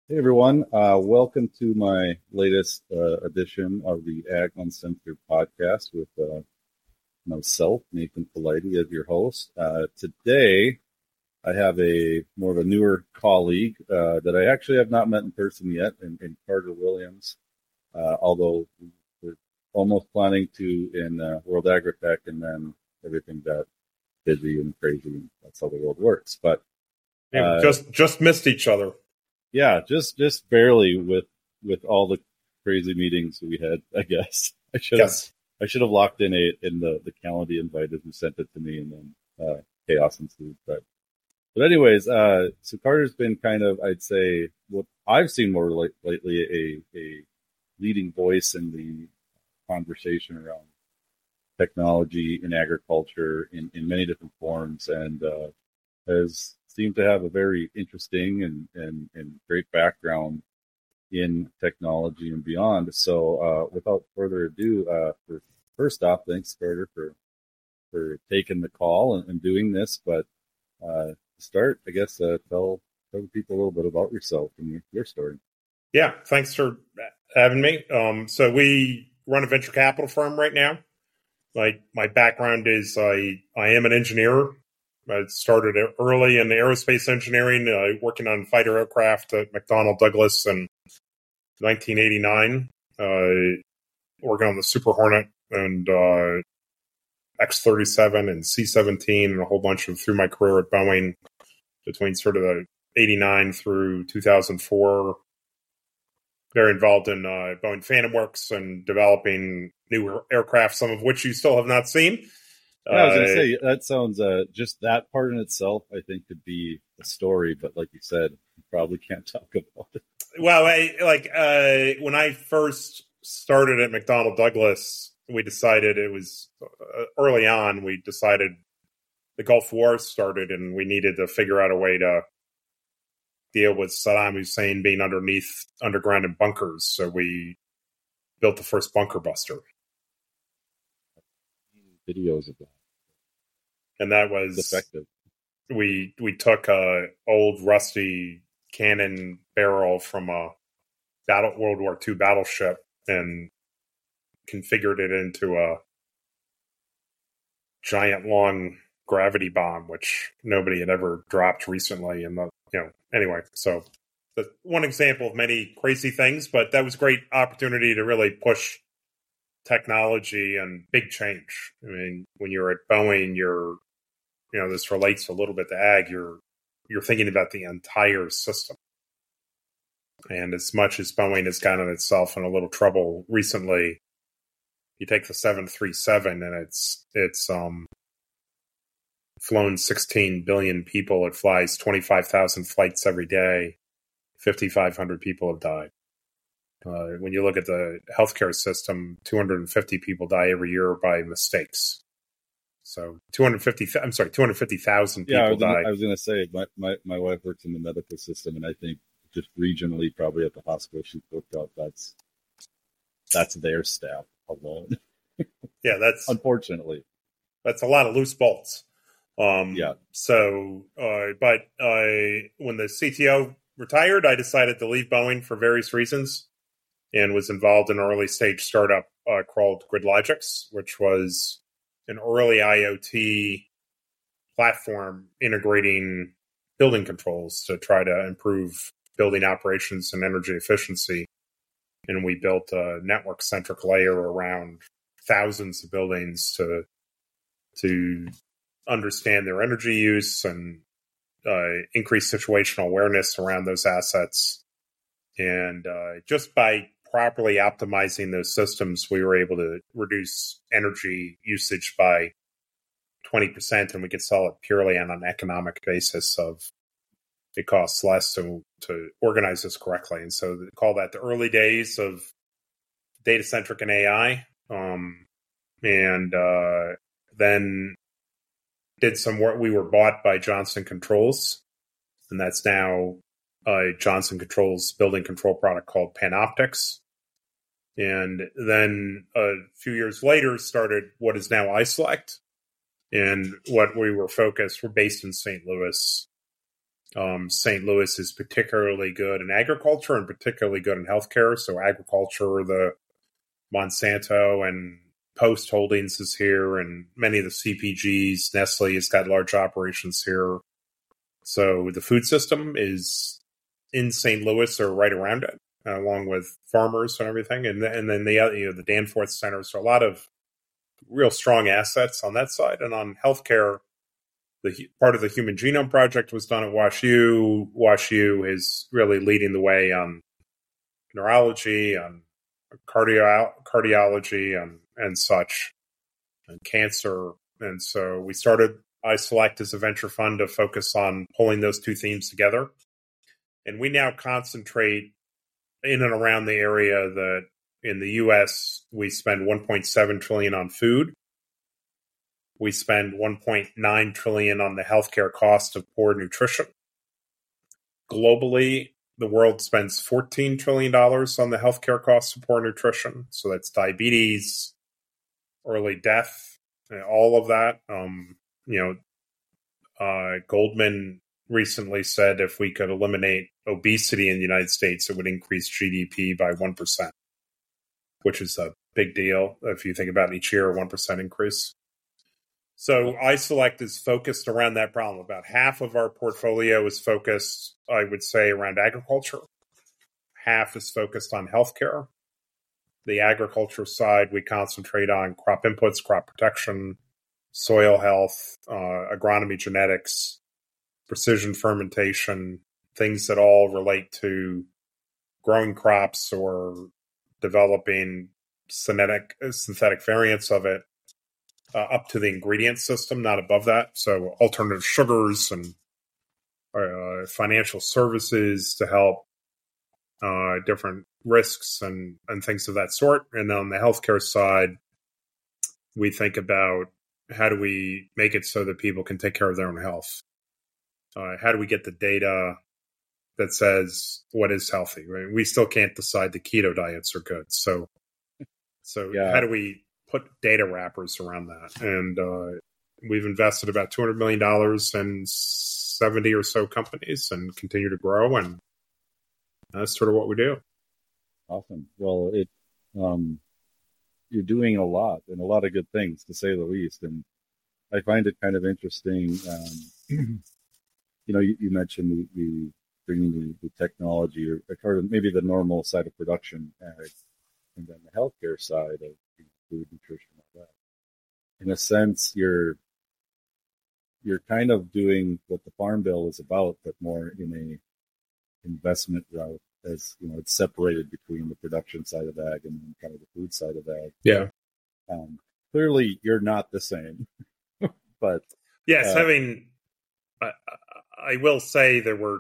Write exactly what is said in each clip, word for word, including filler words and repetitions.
Hey everyone, uh, welcome to my latest uh, edition of the Ag Uncensored podcast with uh, myself, Nathan Politi, as your host. Uh, today, I have a more of a newer colleague uh, that I actually have not met in person yet, in, in Carter Williams. Uh, although we're almost planning to in uh, World Agritech, and then everything got busy and crazy, and that's how the world works. But Yeah, uh, just just missed each other. Yeah, just just barely with with all the crazy meetings we had. I guess I should have Yes. I should have locked in a in the the calendar invite as you sent it to me, and then uh, chaos ensued. But but anyways, uh, so Carter's been kind of, I'd say, what I've seen more late, lately, a a leading voice in the conversation around technology in agriculture in in many different forms, and uh, has seemed to have a very interesting and, and, and great background in technology and beyond. So, uh, without further ado, uh, for, first off, thanks, Carter, for for taking the call and, and doing this. But uh, to start, I guess, uh, tell tell people a little bit about yourself and your, your story. Yeah, thanks for having me. Um, so we run a venture capital firm right now. My my background is I I am an engineer. I started early in aerospace engineering, uh, working on fighter aircraft at McDonnell Douglas in nineteen eighty-nine, uh, working on the Super Hornet and uh, X thirty-seven and C seventeen and a whole bunch of through my career at Boeing between sort of the eighty-nine through two thousand four. Very involved in uh, Boeing Phantom Works and developing new aircraft, some of which you still have not seen. Yeah, I was going to Uh, say that sounds uh, just that part in itself, I think, could be a story. But like you said, you probably can't talk about it. well, I, like uh, when I first started at McDonnell Douglas, we decided it was uh, early on. We decided the Gulf War started, and we needed to figure out a way to deal with Saddam Hussein being underneath underground in bunkers. So we built the first bunker buster. Videos of that. And that was effective. We we took a old rusty cannon barrel from a battle World War Two battleship and configured it into a giant long gravity bomb, which nobody had ever dropped recently. And the you know anyway, so that's one example of many crazy things, but that was a great opportunity to really push technology and big change. I mean, when you're at Boeing, you're you know, this relates a little bit to ag. You're you're thinking about the entire system. And as much as Boeing has gotten itself in a little trouble recently, you take the seven thirty-seven and it's it's um flown sixteen billion people. It flies twenty-five thousand flights every day. fifty-five hundred people have died. Uh, when you look at the healthcare system, two hundred fifty people die every year by mistakes. So two hundred fifty, I'm sorry, two hundred fifty thousand people yeah, I was gonna, die. I was going to say, my, my, my wife works in the medical system, and I think just regionally, probably at the hospital she worked out, that's that's their staff alone. Yeah, that's unfortunately. That's a lot of loose bolts. Um, yeah. So, uh, but uh, when the C T O retired, I decided to leave Boeing for various reasons, and was involved in an early stage startup uh, called GridLogix, which was an early IoT platform integrating building controls to try to improve building operations and energy efficiency. And we built a network-centric layer around thousands of buildings to to understand their energy use and uh, increase situational awareness around those assets. And uh, just by properly optimizing those systems, we were able to reduce energy usage by twenty percent, and we could sell it purely on an economic basis of it costs less to, to organize this correctly. And so they call that the early days of data-centric and A I. Um, and uh, then did some work. We were bought by Johnson Controls, and that's now a Johnson Controls building control product called Panoptix. And then a few years later started what is now iSelect. And what we were focused, we're based in Saint Louis. Um, Saint Louis is particularly good in agriculture and particularly good in healthcare. So agriculture, the Monsanto and Post Holdings is here, and many of the C P Gs, Nestle has got large operations here. So the food system is in Saint Louis or right around it, uh, along with farmers and everything. And, and then the, you know, the Danforth Center. So a lot of real strong assets on that side. And on healthcare, the part of the Human Genome Project was done at WashU. WashU is really leading the way on neurology, on cardio cardiology, and and such, and cancer. And so we started iSelect as a venture fund to focus on pulling those two themes together. And we now concentrate in and around the area that in the U S we spend one point seven trillion dollars on food. We spend one point nine trillion dollars on the healthcare cost of poor nutrition. Globally, the world spends fourteen trillion dollars on the healthcare costs of poor nutrition. So that's diabetes, early death, all of that. Um, you know, uh, Goldman recently said if we could eliminate obesity in the United States, it would increase G D P by one percent, which is a big deal if you think about each year, a one percent increase. So iSelect is focused around that problem. About half of our portfolio is focused, I would say, around agriculture. Half is focused on healthcare. The agriculture side, we concentrate on crop inputs, crop protection, soil health, uh, agronomy, genetics, precision fermentation, things that all relate to growing crops or developing synthetic, synthetic variants of it. Uh, up to the ingredient system, not above that. So alternative sugars and uh, financial services to help uh, different risks and, and things of that sort. And then on the healthcare side, we think about how do we make it so that people can take care of their own health? Uh, how do we get the data that says what is healthy? Right? We still can't decide the keto diets are good. So, so yeah. How do we put data wrappers around that? And uh, we've invested about two hundred million dollars in seventy or so companies and continue to grow. And that's sort of what we do. Awesome. Well, it um, you're doing a lot and a lot of good things, to say the least. And I find it kind of interesting. Um, you know, you, you mentioned the, the bringing the, the technology or, or maybe the normal side of production, ag, and then the healthcare side of food, nutrition, all that. In a sense, you're you're kind of doing what the Farm Bill is about, but more in a investment route. As you know, it's separated between the production side of ag and kind of the food side of ag. Yeah. Um, clearly, you're not the same, but yes, uh, having I, I will say there were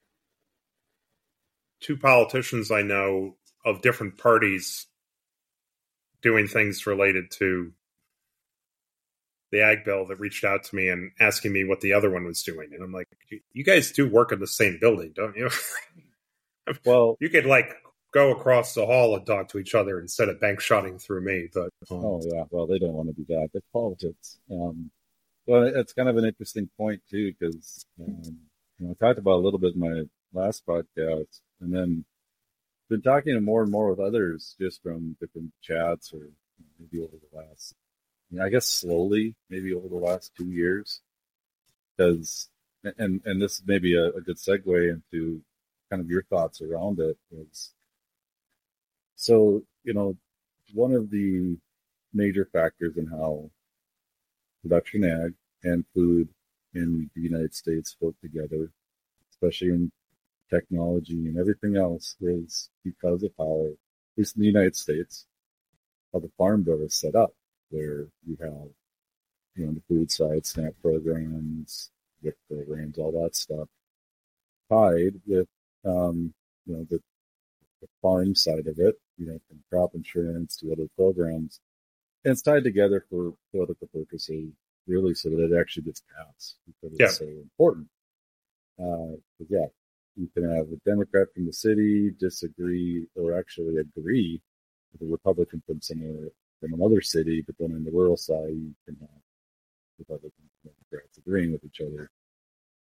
two politicians I know of different parties doing things related to the ag bill that reached out to me and asking me what the other one was doing. And I'm like, you guys do work in the same building, don't you? Well, you could like go across the hall and talk to each other instead of bank shotting through me. But um, oh yeah, well, they don't want to do that. It's politics. Um, well, it's kind of an interesting point too, because um, you know, I talked about a little bit in my last podcast, and then been talking to more and more with others just from different chats, or you know, maybe over the last, you know, I guess slowly, maybe over the last two years, because and and this may be a, a good segue into kind of your thoughts around it. Is so you know one of the major factors in how production ag and food in the United States work together, especially in technology and everything else, is because of how, at least in the United States, how the Farm Bill is set up, where you have, you know, the food side, SNAP programs, W I P programs, all that stuff, tied with, um, you know, the, the farm side of it, you know, from crop insurance to other programs. And it's tied together for political purposes, really, so that it actually gets passed, because it's yeah. so important. Uh, but yeah, you can have a Democrat from the city disagree or actually agree with a Republican from somewhere, from another city, but then on the rural side, you can have Republicans and Democrats agreeing with each other.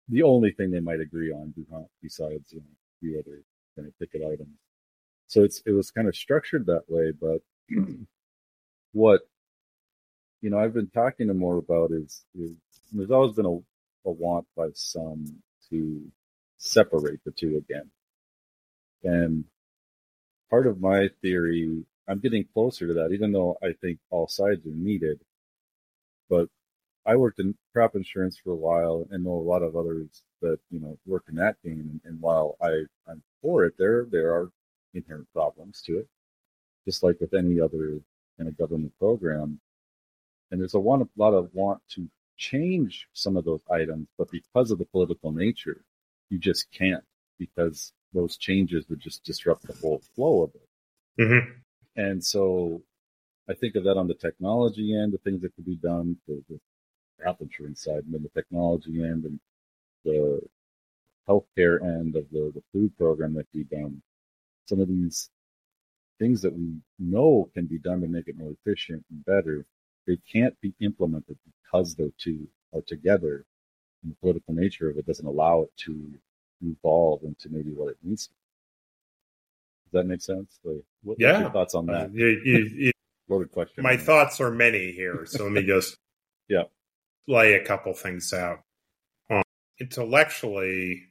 the only thing they might agree on, besides, you know, a few other kind of ticket items. So it's it was kind of structured that way. But what, you know, I've been talking to more about is, is there's always been a, a want by some to separate the two again. And part of my theory, I'm getting closer to that, even though I think all sides are needed. But I worked in crop insurance for a while and know a lot of others that, you know, work in that game. And, and while I, I'm for it, there there are inherent problems to it, just like with any other kind of government program. And there's a, one, a lot of want to change some of those items, but because of the political nature, you just can't, because those changes would just disrupt the whole flow of it. Mm-hmm. And so I think of that on the technology end, the things that could be done for the crop insurance side, and then the technology end and the healthcare end of the, the food program that could be done. Some of these things that we know can be done to make it more efficient and better, they can't be implemented because those two are together. And the political nature of it doesn't allow it to evolve into maybe what it needs to. Does that make sense? Like, what, yeah. What's your thoughts on that? Uh, you, you, you, Loaded question. My thoughts are many here, so let me just yeah. lay a couple things out. Um, intellectually,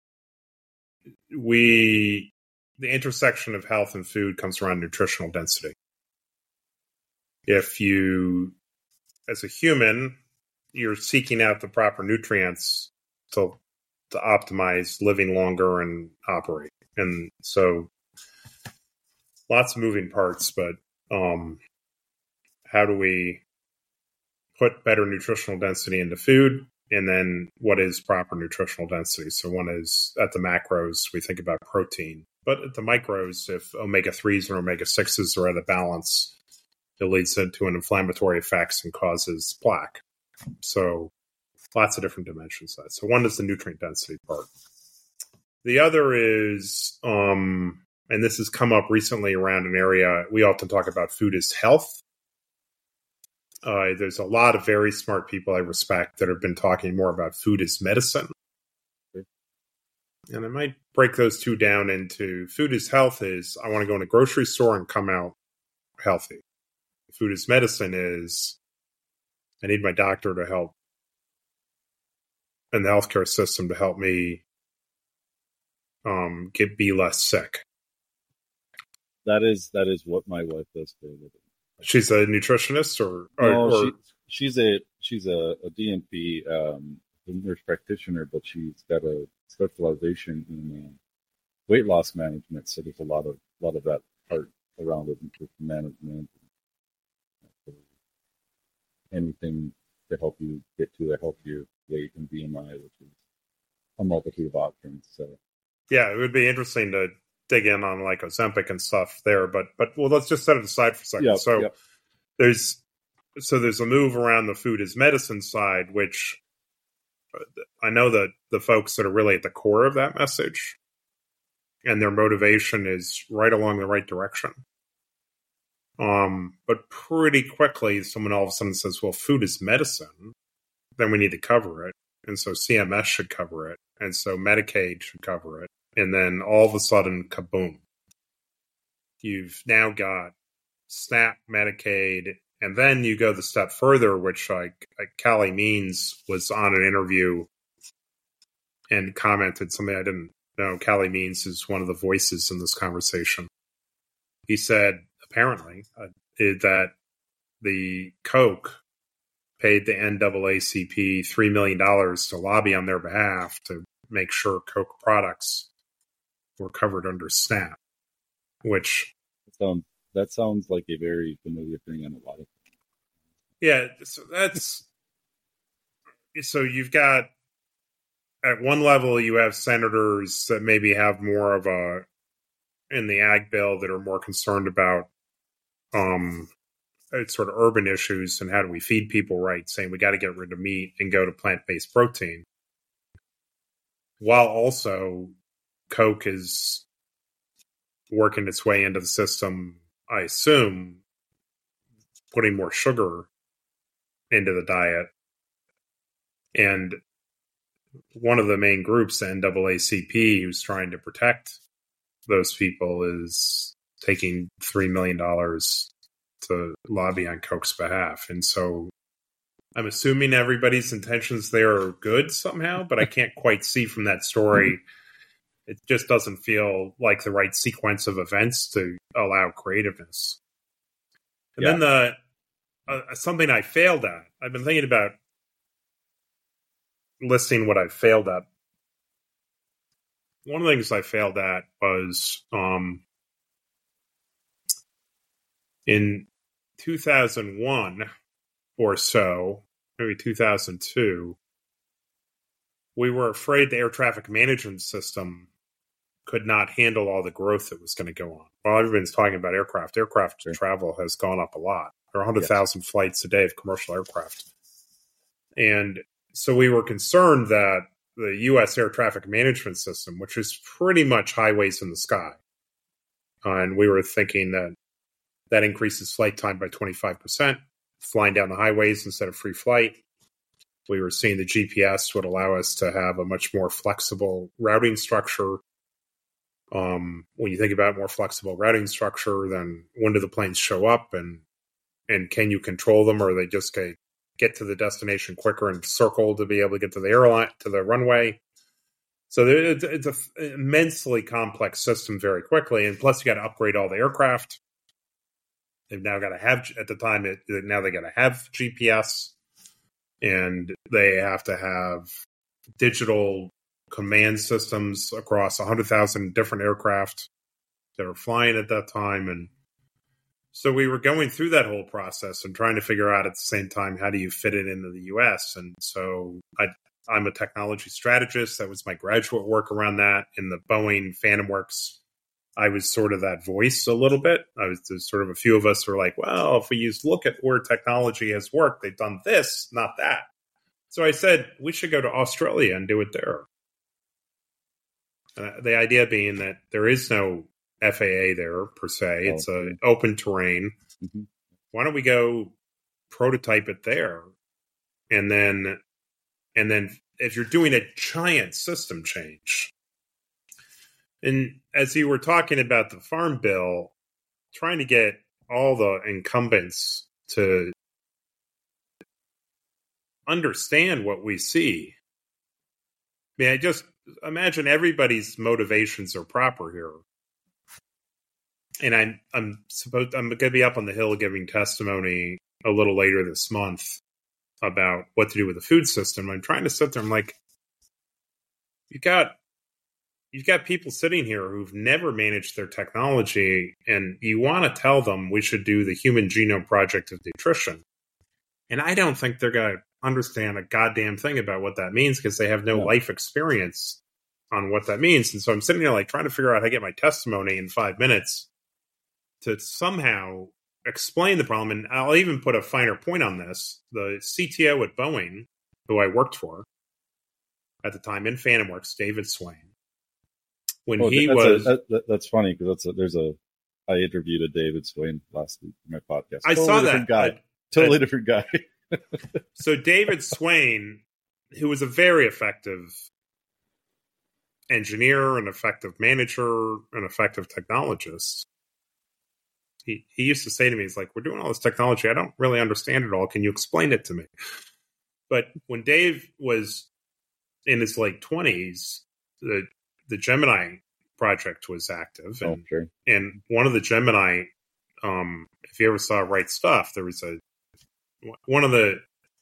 we the intersection of health and food comes around nutritional density. If you, as a human, you're seeking out the proper nutrients to to optimize living longer and operate. And so lots of moving parts, but um, how do we put better nutritional density into food? And then what is proper nutritional density? So one is at the macros, we think about protein. But at the micros, if omega threes and omega sixes are out of balance, it leads to an inflammatory effects and causes plaque. So lots of different dimensions of that. So one is the nutrient density part. The other is, um, and this has come up recently around an area, we often talk about food as health. Uh, there's a lot of very smart people I respect that have been talking more about food as medicine. And I might break those two down into food as health is I want to go in a grocery store and come out healthy. Food as medicine is I need my doctor to help and the healthcare system to help me um, get be less sick. That is that is what my wife does for a living. She's a nutritionist, or, or, no, or... She, she's a she's a, a D N P um, a nurse practitioner, but she's got a specialization in uh, weight loss management. So there's a lot of lot of that part around it, nutrition management, and anything to help you get to a healthier weight and B M I, which is a multitude of options. So yeah, it would be interesting to dig in on like Ozempic and stuff there, but but well, let's just set it aside for a second. Yep, so yep. there's so there's a move around the food as medicine side, which I know that the folks that are really at the core of that message and their motivation is right along the right direction. Um, but pretty quickly, someone all of a sudden says, well, food is medicine, then we need to cover it. And so C M S should cover it. And so Medicaid should cover it. And then all of a sudden, kaboom. You've now got SNAP, Medicaid, and then you go the step further, which like, like Callie Means was on an interview and commented something I didn't know. Callie Means is one of the voices in this conversation. He said, apparently, uh, that the Coke paid the N double A C P three million dollars to lobby on their behalf to make sure Coke products were covered under SNAP, which... That sounds, that sounds like a very familiar thing on a lot of things. Yeah, so that's... So you've got... At one level, you have senators that maybe have more of a... in the ag bill that are more concerned about um, sort of urban issues and how do we feed people right, saying we got to get rid of meat and go to plant-based protein. While also Coke is working its way into the system, I assume, putting more sugar into the diet. And one of the main groups, the N double A C P, who's trying to protect those people, is taking three million dollars to lobby on Koch's behalf. And so I'm assuming everybody's intentions there are good somehow, but I can't quite see from that story. It just doesn't feel like the right sequence of events to allow creativeness. And yeah. then the uh, something I failed at. I've been thinking about listing what I failed at. One of the things I failed at was um, in two thousand one or so, maybe two thousand two, we were afraid the air traffic management system could not handle all the growth that was going to go on. Well, everyone's talking about aircraft. Aircraft sure. travel has gone up a lot. There are one hundred thousand yes. flights a day of commercial aircraft. And so we were concerned that the U S air traffic management system, which is pretty much highways in the sky, uh, and we were thinking that that increases flight time by twenty-five percent, flying down the highways instead of free flight. We were seeing the G P S would allow us to have a much more flexible routing structure. Um, when you think about more flexible routing structure, then when do the planes show up, and and can you control them, or they just get, get to the destination quicker and circle to be able to get to the airline, to the runway? So it's, it's an immensely complex system very quickly, and plus you got to upgrade all the aircraft. They've now got to have, at the time, it, now they got to have G P S, and they have to have digital command systems across one hundred thousand different aircraft that were flying at that time. And so we were going through that whole process and trying to figure out at the same time, how do you fit it into the U S? And so I, I'm a technology strategist. That was my graduate work around that. In the Boeing Phantom Works, I was sort of that voice a little bit. I was there's sort of a few of us were like, well, if we use look at where technology has worked, they've done this, not that. So I said, we should go to Australia and do it there. Uh, the idea being that there is no F A A there per se. It's oh, an open terrain. Mm-hmm. Why don't we go prototype it there? And then, and then if you're doing a giant system change, and as you were talking about the Farm Bill, trying to get all the incumbents to understand what we see. I mean, I just imagine everybody's motivations are proper here. And I'm I'm supposed I'm going to be up on the Hill giving testimony a little later this month about what to do with the food system. I'm trying to sit there. I'm like, you got you've got people sitting here who've never managed their technology, and you want to tell them we should do the Human Genome Project of nutrition. And I don't think they're going to understand a goddamn thing about what that means, because they have no yeah. life experience on what that means. And so I'm sitting there like trying to figure out how to get my testimony in five minutes to somehow explain the problem. And I'll even put a finer point on this. The C T O at Boeing, who I worked for at the time in Phantom Works, David Swain, when oh, he that's was... A, that, that's funny, because that's a, there's a... I interviewed a David Swain last week in my podcast. I totally saw that. Guy. I, totally I, different guy. So David Swain, who was a very effective engineer, an effective manager, an effective technologist, he, he used to say to me, he's like, we're doing all this technology. I don't really understand it all. Can you explain it to me? But when Dave was in his late twenties, the, the Gemini project was active. And, oh, sure. and one of the Gemini, um, if you ever saw Right Stuff, there was a one of the,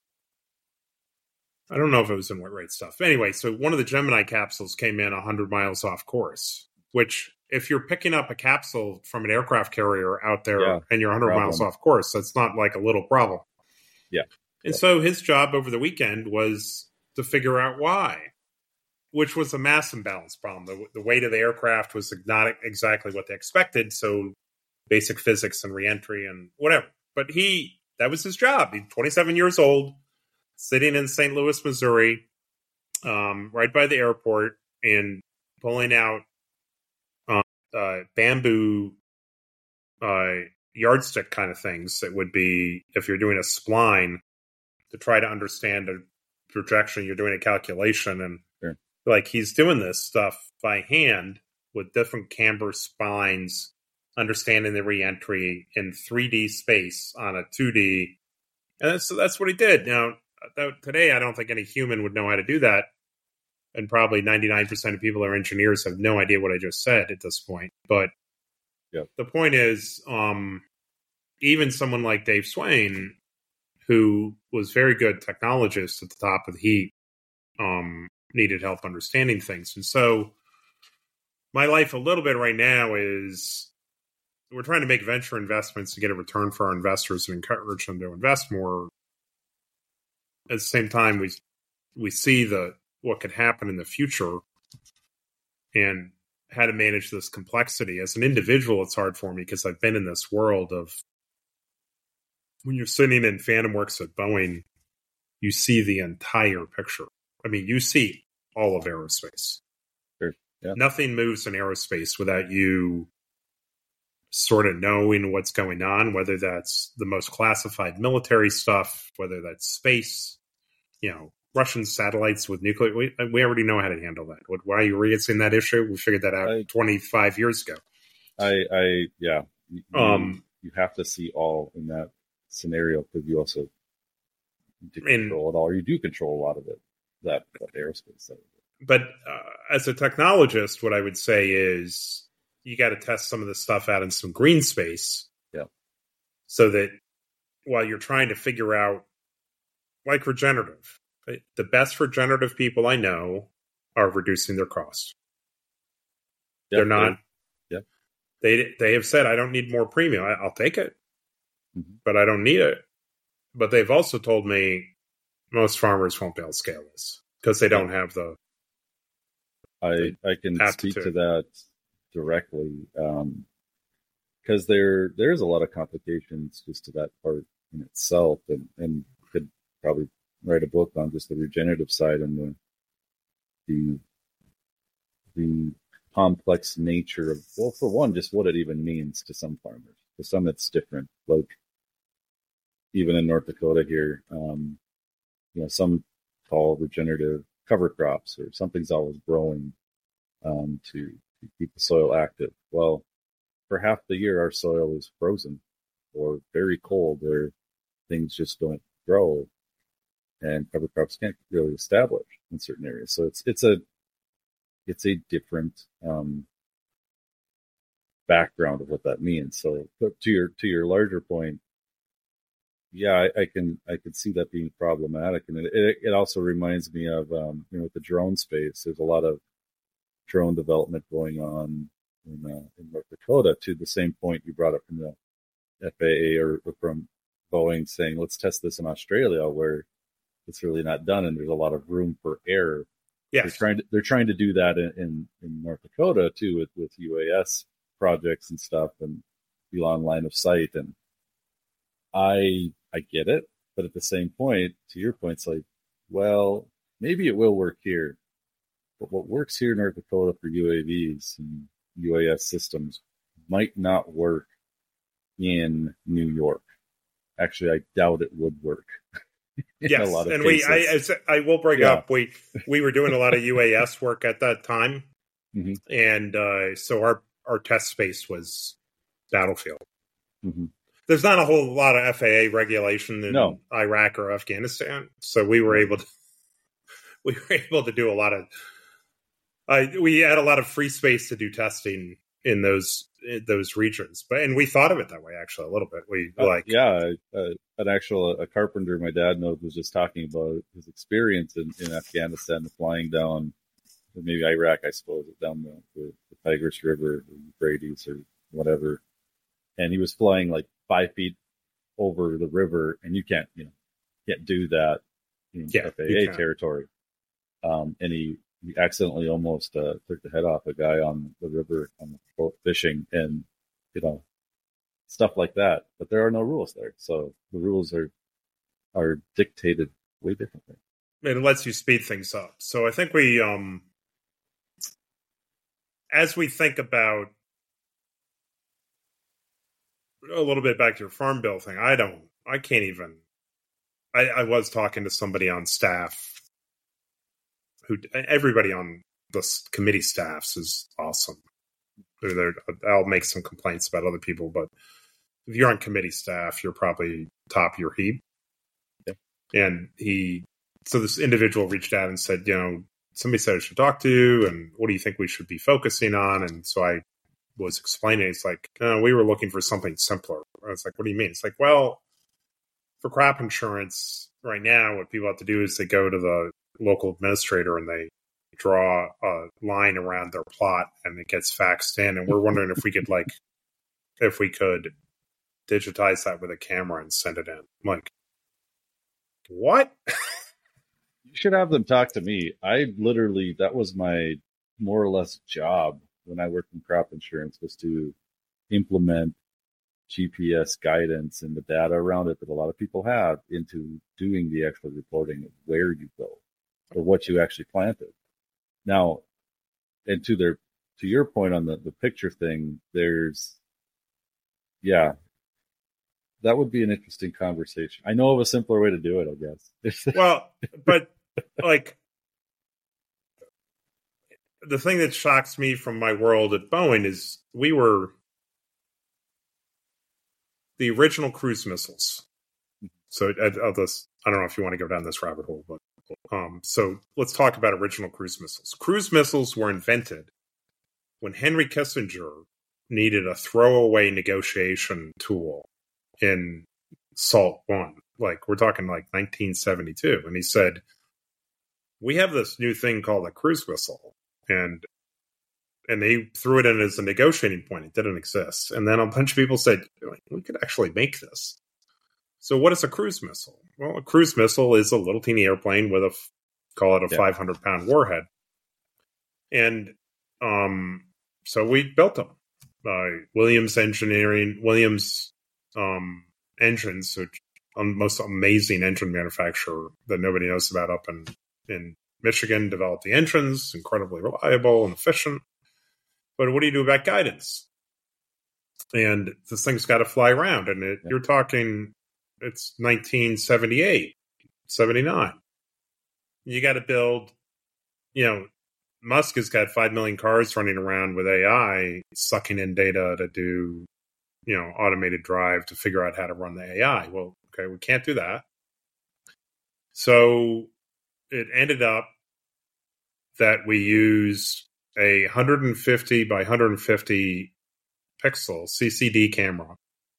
I don't know if it was in What Right Stuff. Anyway, so one of the Gemini capsules came in one hundred miles off course, which if you're picking up a capsule from an aircraft carrier out there yeah, and you're one hundred problem. miles off course, that's not like a little problem. Yeah. And yeah. so his job over the weekend was to figure out why, which was a mass imbalance problem. The, the weight of the aircraft was not exactly what they expected. So basic physics and reentry and whatever. But he, that was his job. He's twenty-seven years old, sitting in Saint Louis, Missouri, um, right by the airport, and pulling out uh, uh, bamboo uh, yardstick kind of things that would be, if you're doing a spline, to try to understand a projection, you're doing a calculation, and like he's doing this stuff by hand with different camber spines, understanding the reentry in three D space on a two D. And that's, that's what he did. Now, today, I don't think any human would know how to do that. And probably ninety-nine percent of people who are engineers have no idea what I just said at this point. But yep. The point is, um, even someone like Dave Swain, who was very good technologist at the top of the heap, um, needed help understanding things. And so my life a little bit right now is we're trying to make venture investments to get a return for our investors and encourage them to invest more. At the same time, we we see the what could happen in the future and how to manage this complexity. As an individual, it's hard for me because I've been in this world of when you're sitting in Phantom Works at Boeing, you see the entire picture. I mean, you see all of aerospace. Sure. Yeah. Nothing moves in aerospace without you sort of knowing what's going on, whether that's the most classified military stuff, whether that's space, you know, Russian satellites with nuclear. We, we already know how to handle that. What, why are you raising that issue? We figured that out I, twenty-five years ago. I, I yeah. You, um, you have to see all in that scenario because you also do control and, it all. Or you do control a lot of it, that, that aerospace side of it. But uh, as a technologist, what I would say is you got to test some of the stuff out in some green space. Yeah. So that while you're trying to figure out, like regenerative, the best regenerative people I know are reducing their costs. Yeah, They're not. Yeah. They they have said, I don't need more premium. I, I'll take it, mm-hmm. but I don't need it. But they've also told me most farmers won't be able to scale this because they don't have the. I the I can aptitude. speak to that directly because um, there there's a lot of complications just to that part in itself, and and could probably write a book on just the regenerative side and the the the complex nature of, well, for one, just what it even means to some farmers. For some, it's different. Like even in North Dakota here, um, you know, some call regenerative cover crops or something's always growing um, to, to keep the soil active. Well, for half the year, our soil is frozen or very cold, where things just don't grow. And cover crops can't really establish in certain areas, so it's it's a it's a different um, background of what that means. So, but to your to your larger point, yeah, I, I can I can see that being problematic, and it it, it also reminds me of um, you know, with the drone space. There's a lot of drone development going on in uh, in North Dakota. To the same point you brought up from the F A A or, or from Boeing, saying let's test this in Australia, where it's really not done, and there's a lot of room for error. Yes. They're trying to they're trying to do that in, in, in North Dakota too, with, with U A S projects and stuff, and beyond line of sight. And I I get it, but at the same point, to your point, it's like, well, maybe it will work here, but what works here in North Dakota for U A Vs and U A S systems might not work in New York. Actually, I doubt it would work. Yes, and we, I, I will bring yeah. up, we we were doing a lot of U A S work at that time, mm-hmm. and uh, so our, our test space was Battlefield. Mm-hmm. There's not a whole lot of F A A regulation in no. Iraq or Afghanistan, so we were able to we were able to do a lot of. Uh, we had a lot of free space to do testing in those in those regions, but and we thought of it that way actually a little bit. We uh, like yeah, uh, an actual a carpenter my dad knows was just talking about his experience in, in Afghanistan, flying down maybe Iraq, I suppose, down the, the, the Tigris River, or Euphrates, or whatever, and he was flying like five feet over the river, and you can't you know can't do that in yeah, F A A territory, um, and he. He accidentally almost uh, took the head off a guy on the river on the boat fishing, and you know stuff like that. But there are no rules there, so the rules are are dictated way differently. It lets you speed things up. So I think we, um, as we think about a little bit back to your farm bill thing, I don't, I can't even. I, I was talking to somebody on staff who everybody on the committee staffs is awesome. They're, I'll make some complaints about other people, but if you're on committee staff, you're probably top of your heap. Yeah. And he, so this individual reached out and said, you know, somebody said I should talk to you, and what do you think we should be focusing on? And so I was explaining, it's like, no, we were looking for something simpler. I was like, what do you mean? It's like, well, for crop insurance right now, what people have to do is they go to the local administrator and they draw a line around their plot and it gets faxed in. And we're wondering if we could like, if we could digitize that with a camera and send it in. I'm like, what? You should have them talk to me. I literally, that was my more or less job when I worked in crop insurance, was to implement G P S guidance and the data around it that a lot of people have into doing the actual reporting of where you go or what you actually planted. Now, and to their, to your point on the, the picture thing, there's, yeah, that would be an interesting conversation. I know of a simpler way to do it, I guess. Well, but like the thing that shocks me from my world at Boeing is we were the original cruise missiles. So I'll just, I don't know if you want to go down this rabbit hole, but um, so let's talk about original cruise missiles. Cruise missiles were invented when Henry Kissinger needed a throwaway negotiation tool in SALT one. Like we're talking like nineteen seventy-two. And he said, we have this new thing called a cruise missile. And and they threw it in as a negotiating point. It didn't exist. And then a bunch of people said, we could actually make this. So what is a cruise missile? Well, a cruise missile is a little teeny airplane with a, call it a yeah. five hundred pound warhead. And um, so we built them. Uh, Williams Engineering, Williams um, Engines, which the most amazing engine manufacturer that nobody knows about up in, in Michigan, developed the engines, incredibly reliable and efficient. But what do you do about guidance? And this thing's got to fly around. And it, yeah. you're talking, it's nineteen seventy-eight, seventy-nine. You got to build, you know, Musk has got five million cars running around with A I, sucking in data to do, you know, automated drive to figure out how to run the A I. Well, okay, we can't do that. So it ended up that we used a one hundred fifty by one hundred fifty pixel C C D camera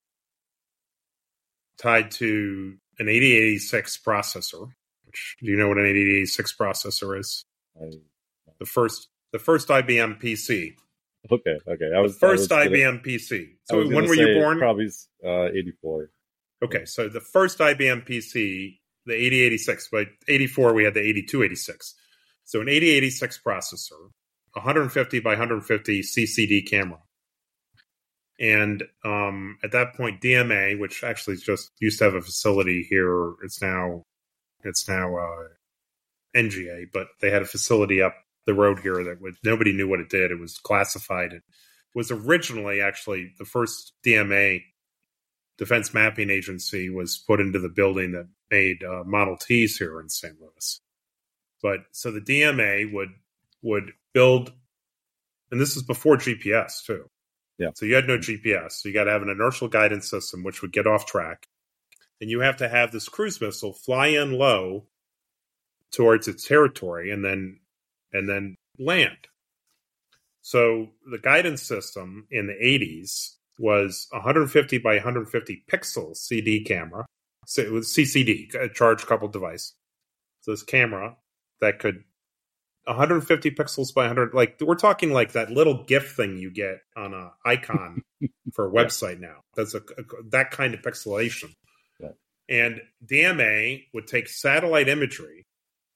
tied to an eighty eighty-six processor. Which, do you know what an eighty eighty-six processor is? I, the first, the first I B M P C. Okay, okay. I was the first I was I B M gonna, P C. So when were you born? Probably uh, eighty-four. Okay, so the first I B M P C, the eighty eighty-six, but eighty-four we had the eighty-two eighty-six. So an eighty eighty-six processor, one hundred fifty by one hundred fifty C C D camera. And um, at that point, D M A, which actually just used to have a facility here, it's now it's now uh, N G A, but they had a facility up the road here that was, nobody knew what it did. It was classified. It was originally actually the first D M A, Defense Mapping Agency, was put into the building that made uh, Model Ts here in Saint Louis. But so the D M A would would build, and this is before G P S too. Yeah. So you had no G P S. So you got to have an inertial guidance system, which would get off track. And you have to have this cruise missile fly in low towards its territory and then and then land. So the guidance system in the eighties was one hundred fifty by one hundred fifty pixel C D camera. So it was C C D, a charge coupled device. So this camera that could one hundred fifty pixels by one hundred, like we're talking like that little GIF thing you get on a icon for a website now. That's a, a that kind of pixelation. Yeah. And D M A would take satellite imagery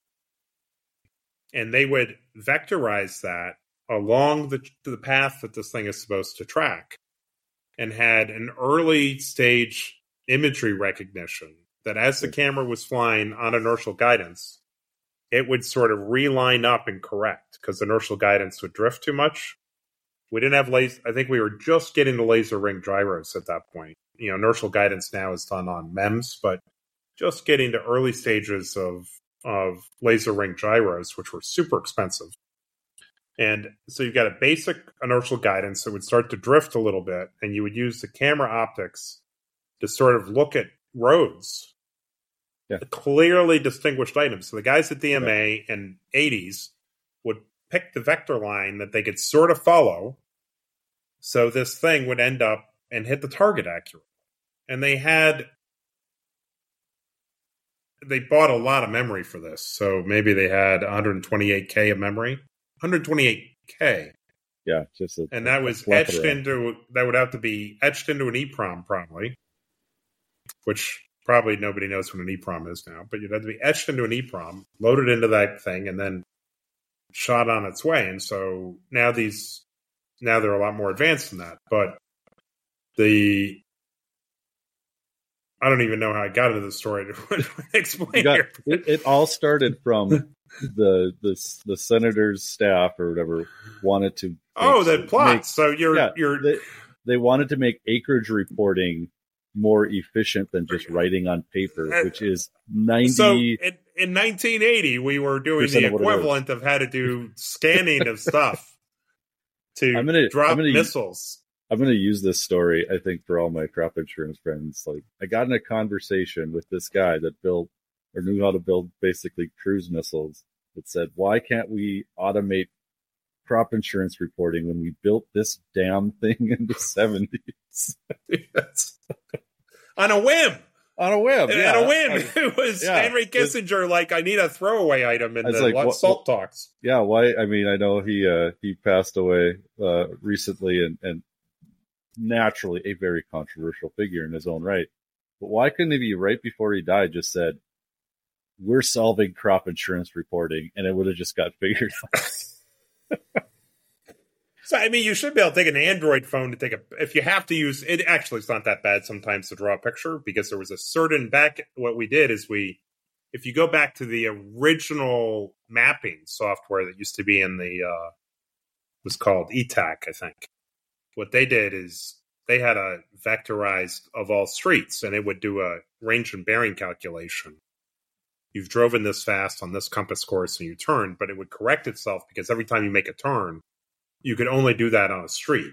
and they would vectorize that along the the path that this thing is supposed to track, and had an early stage imagery recognition that as the camera was flying on inertial guidance, it would sort of reline up and correct because inertial guidance would drift too much. We didn't have laser. I think we were just getting the laser ring gyros at that point. You know, inertial guidance now is done on M E M S, but just getting to early stages of of laser ring gyros, which were super expensive. And so you've got a basic inertial guidance that would start to drift a little bit, and you would use the camera optics to sort of look at roads, yeah. clearly distinguished items. So the guys at D M A yeah. in eighties would pick the vector line that they could sort of follow, so this thing would end up and hit the target accurately. And they had, they bought a lot of memory for this. So maybe they had one hundred twenty-eight K of memory. one hundred twenty-eight K. Yeah, just a, and that was etched into, that would have to be etched into an EEPROM probably, which probably nobody knows what an EEPROM is now, but you'd have to be etched into an EEPROM, loaded into that thing, and then shot on its way. And so now these, now they're a lot more advanced than that. But the, I don't even know how I got into the story to explain got, here. It, it all started from the the the senator's staff or whatever wanted to. Oh, the plot. So you're yeah, you're they, they wanted to make acreage reporting more efficient than just writing on paper, which is ninety. So in, in nineteen eighty, we were doing the equivalent of how to do scanning of stuff to I'm gonna, drop I'm gonna, missiles. I'm going to use this story, I think, for all my crop insurance friends. Like, I got in a conversation with this guy that built or knew how to build basically cruise missiles that said, why can't we automate crop insurance reporting when we built this damn thing in the seventies? Yes. On a whim. On a whim. Yeah. On a whim. It was yeah. Henry Kissinger, it, like, I need a throwaway item in the like, SALT what, talks. Yeah. Why? I mean, I know he, uh, he passed away, uh, recently and, and, naturally a very controversial figure in his own right. But why couldn't he be right before he died just said, we're solving crop insurance reporting, and it would have just got figured out? So, I mean, you should be able to take an Android phone to take a, if you have to use, it actually it's not that bad sometimes to draw a picture because there was a certain back, what we did is we, if you go back to the original mapping software that used to be in the, uh, was called E T A C, I think. What they did is they had a vectorized of all streets, and it would do a range and bearing calculation. You've driven this fast on this compass course and you turn, but it would correct itself because every time you make a turn, you could only do that on a street.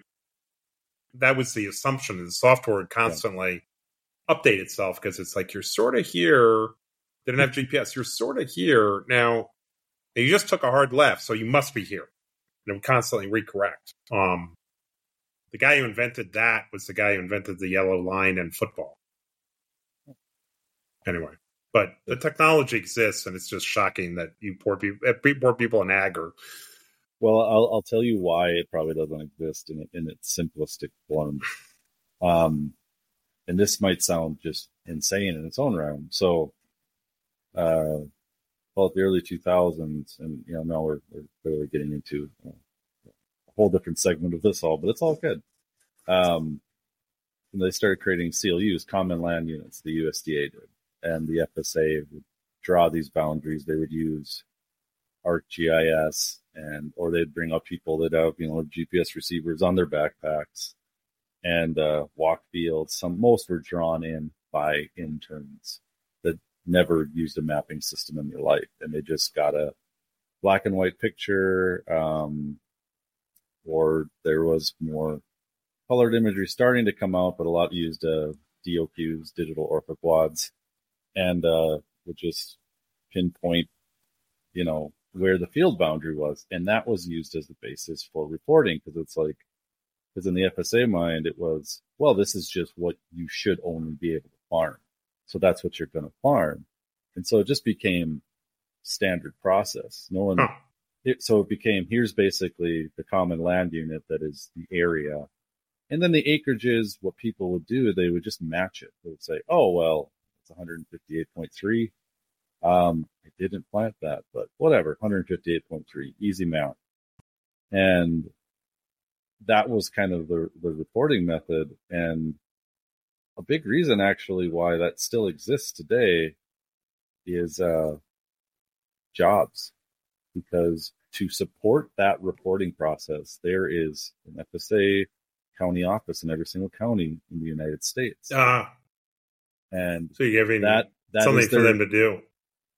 That was the assumption. The software would constantly yeah. update itself because it's like, you're sort of here. They didn't have G P S. You're sort of here. Now, you just took a hard left, so you must be here. And it would constantly recorrect. Um, The guy who invented that was the guy who invented the yellow line in football. Anyway, but the technology exists, and it's just shocking that you poor people, poor people in ag are. Well, I'll, I'll tell you why it probably doesn't exist in in its simplistic form. Um, and this might sound just insane in its own realm. So, uh, well, the early two thousands, and you know, now we're, we're clearly getting into uh, a whole different segment of this all, but it's all good. Um, and they started creating C L Us, common land units, the U S D A did, and the F S A would draw these boundaries. They would use ArcGIS, and or they'd bring up people that have, you know, G P S receivers on their backpacks and uh, walk fields. Some most were drawn in by interns that never used a mapping system in their life, and they just got a black and white picture, um, or there was more colored imagery starting to come out, but a lot used uh, D O Qs, digital orthoquads, and uh, would just pinpoint, you know, where the field boundary was, and that was used as the basis for reporting, because it's like, because in the F S A mind, it was, well, this is just what you should only be able to farm, so that's what you're going to farm, and so it just became standard process. No one, huh. it, so it became, here's basically the common land unit that is the area, and then the acreages. What people would do, they would just match it. They would say, oh well, it's one fifty-eight point three. Um, I didn't plant that, but whatever, one fifty-eight point three, easy math. And that was kind of the, the reporting method. And a big reason actually why that still exists today is uh, jobs. Because to support that reporting process, there is an F S A county office in every single county in the United States. Ah. And so you're giving that, that something their, for them to do.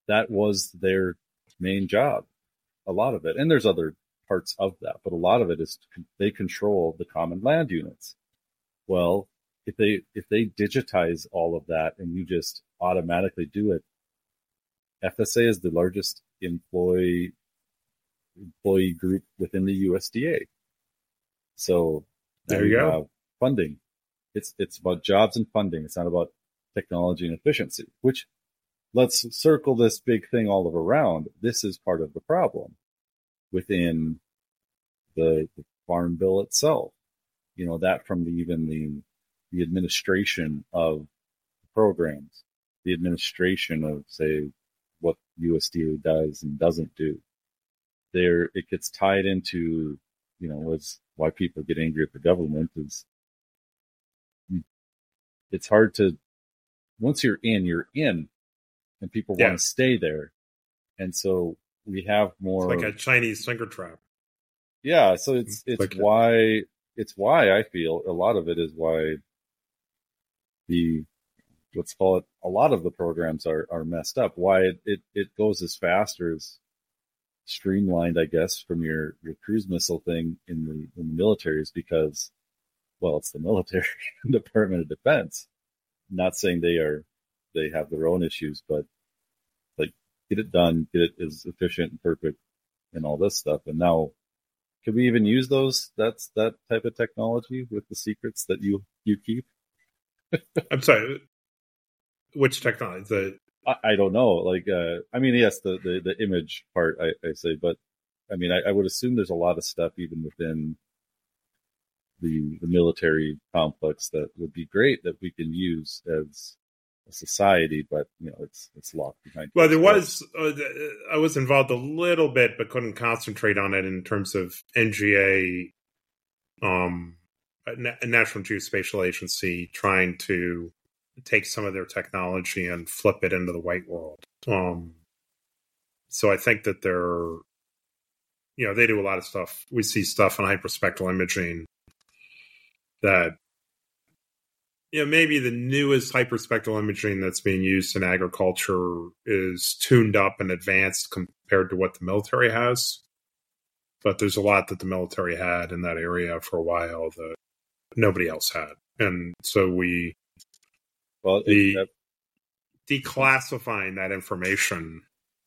that was their main job, a lot of it. And there's other parts of that, but a lot of it is they control the common land units. Well, if they if they digitize all of that and you just automatically do it, F S A is the largest employee employee group within the U S D A. So there you go. Have funding. It's it's about jobs and funding. It's not about technology and efficiency, which let's circle this big thing all around. This is part of the problem within the, the Farm Bill itself. You know, that from the, even the, the administration of programs, the administration of, say, what U S D A does and doesn't do. There, it gets tied into, you know, it's why people get angry at the government is it's hard to, once you're in, you're in, and people yeah. want to stay there. And so we have more it's like a Chinese finger trap. Yeah. So it's, it's like why, a... it's why I feel a lot of it is why the, let's call it, a lot of the programs are, are messed up. Why it, it, it goes as fast or as streamlined, I guess, from your, your cruise missile thing in the, in the military is because, well, it's the military Department of Defense. I'm not saying they are, they have their own issues, but like get it done, get it as efficient and perfect and all this stuff. And now, can we even use those, that's that type of technology with the secrets that you, you keep? I'm sorry. Which technology? The I, I don't know. Like, uh, I mean, yes, the, the, the image part, I, I say, but I mean, I, I would assume there's a lot of stuff even within the, the military complex that would be great that we can use as a society, but you know, it's, it's locked behind. Well, there was, uh, I was involved a little bit, but couldn't concentrate on it in terms of N G A, um, National Geospatial Agency trying to take some of their technology and flip it into the white world. Um, so I think that they're, you know, they do a lot of stuff. We see stuff in hyperspectral imaging that, you know, maybe the newest hyperspectral imaging that's being used in agriculture is tuned up and advanced compared to what the military has. But there's a lot that the military had in that area for a while that nobody else had. And so we, well, the that, declassifying that information,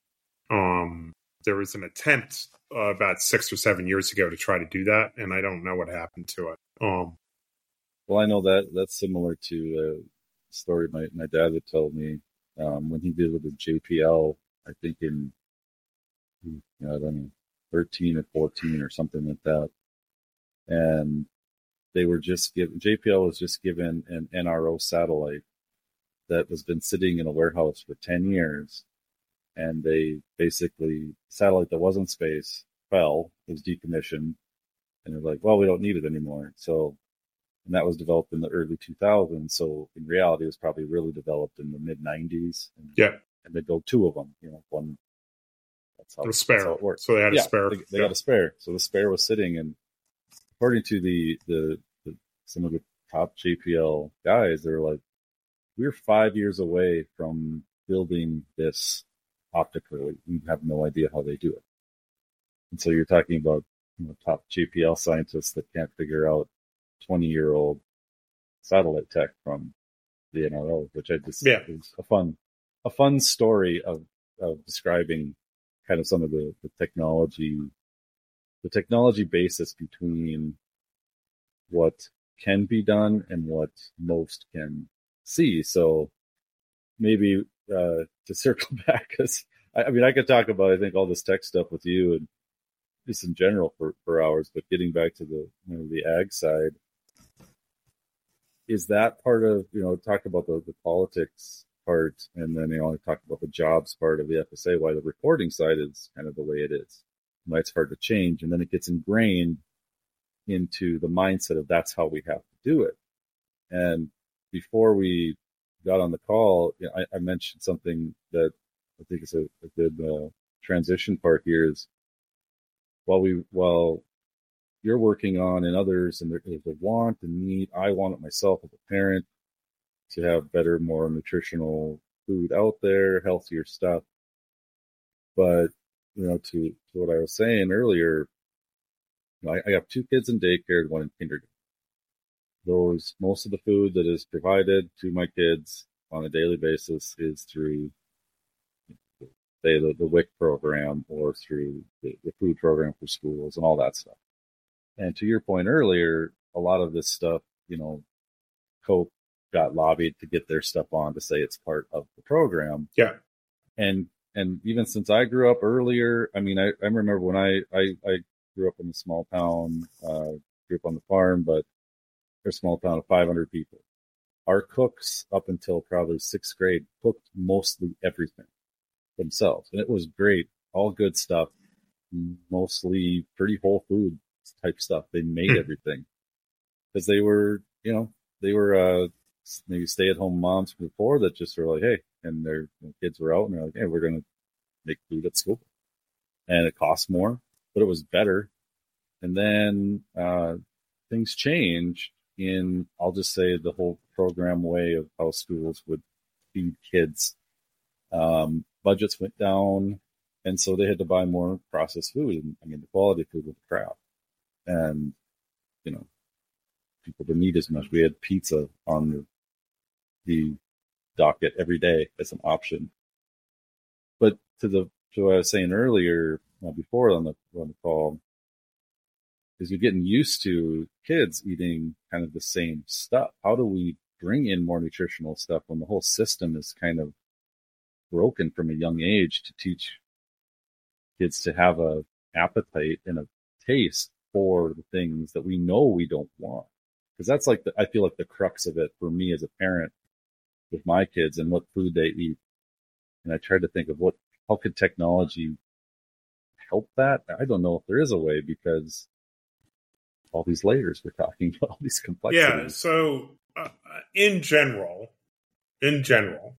um, there was an attempt uh, about six or seven years ago to try to do that, and I don't know what happened to it. Um, well, I know that that's similar to a story my, my dad would tell me um, when he visited J P L, I think in, you know, I don't know, thirteen or fourteen or something like that. And they were just given, J P L was just given an N R O satellite that has been sitting in a warehouse for ten years. And they basically, satellite that was in space fell, was decommissioned. And they're like, well, we don't need it anymore. So, and that was developed in the early two thousands. So in reality, it was probably really developed in the mid nineties. And, yeah. And they go two of them, you know, one. That's how, a spare. That's how it worked. So they had yeah, a spare. They, they yeah. got a spare. So the spare was sitting, and according to the, the, the some of the top J P L guys, they were like, we're five years away from building this optically. We have no idea how they do it. And so you're talking about, you know, top J P L scientists that can't figure out twenty-year-old satellite tech from the N R O, which I just yeah. is a fun, a fun story of, of describing kind of some of the, the technology, the technology basis between what can be done and what most can see. So maybe uh, to circle back, because I, I mean, I could talk about, I think, all this tech stuff with you and just in general for, for hours, but getting back to the, you know, the ag side, is that part of, you know, talk about the, the politics part, and then, you know, talk about the jobs part of the F S A, why the reporting side is kind of the way it is, why it's hard to change. And then it gets ingrained into the mindset of that's how we have to do it. And before we got on the call, you know, I, I mentioned something that I think is a, a good uh, transition part here is while we, while you're working on and others, and there's a want and need, I want it myself as a parent to have better, more nutritional food out there, healthier stuff. But, you know, to, to what I was saying earlier, you know, I, I have two kids in daycare and one in kindergarten. Those, most of the food that is provided to my kids on a daily basis is through, say, the, the W I C program or through the, the food program for schools and all that stuff. And to your point earlier, a lot of this stuff, you know, Coke got lobbied to get their stuff on to say it's part of the program. Yeah. And and even since I grew up earlier, I mean, I, I remember when I, I, I grew up in a small town, uh, grew up on the farm, but a small town of five hundred people. Our cooks, up until probably sixth grade, cooked mostly everything themselves. And it was great, all good stuff, mostly pretty whole food type stuff. They made everything because they were, you know, they were uh, maybe stay-at-home moms before that just were like, hey, and their kids were out and they're like, hey, we're going to make food at school. And it cost more, but it was better. And then uh, things changed in, I'll just say, the whole program way of how schools would feed kids. Um, budgets went down, and so they had to buy more processed food. And I mean, the quality of food was crap. And, you know, people didn't eat as much. We had pizza on the, the docket every day as an option. But to the to what I was saying earlier, uh, before on the on the call, is you're getting used to kids eating kind of the same stuff. How do we bring in more nutritional stuff when the whole system is kind of broken from a young age to teach kids to have a appetite and a taste for the things that we know we don't want? Because that's like the, I feel like the crux of it for me as a parent with my kids and what food they eat. And I tried to think of what, how could technology help that? I don't know if there is a way, because all these layers we're talking about, all these complexities. Yeah. So uh, in general, in general,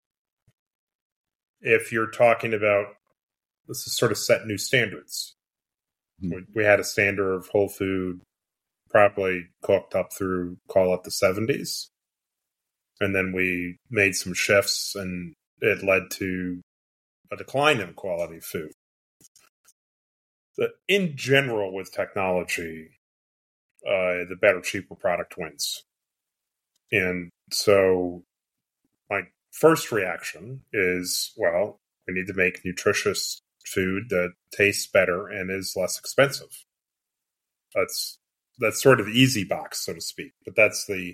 if you're talking about, this is sort of set new standards. Mm-hmm. We, we had a standard of whole food properly cooked up through, call it the seventies. And then we made some shifts and it led to a decline in quality of food. But in general with technology, uh, the better, cheaper product wins. And so my first reaction is, well, we need to make nutritious food that tastes better and is less expensive. That's that's sort of the easy box, so to speak. But that's the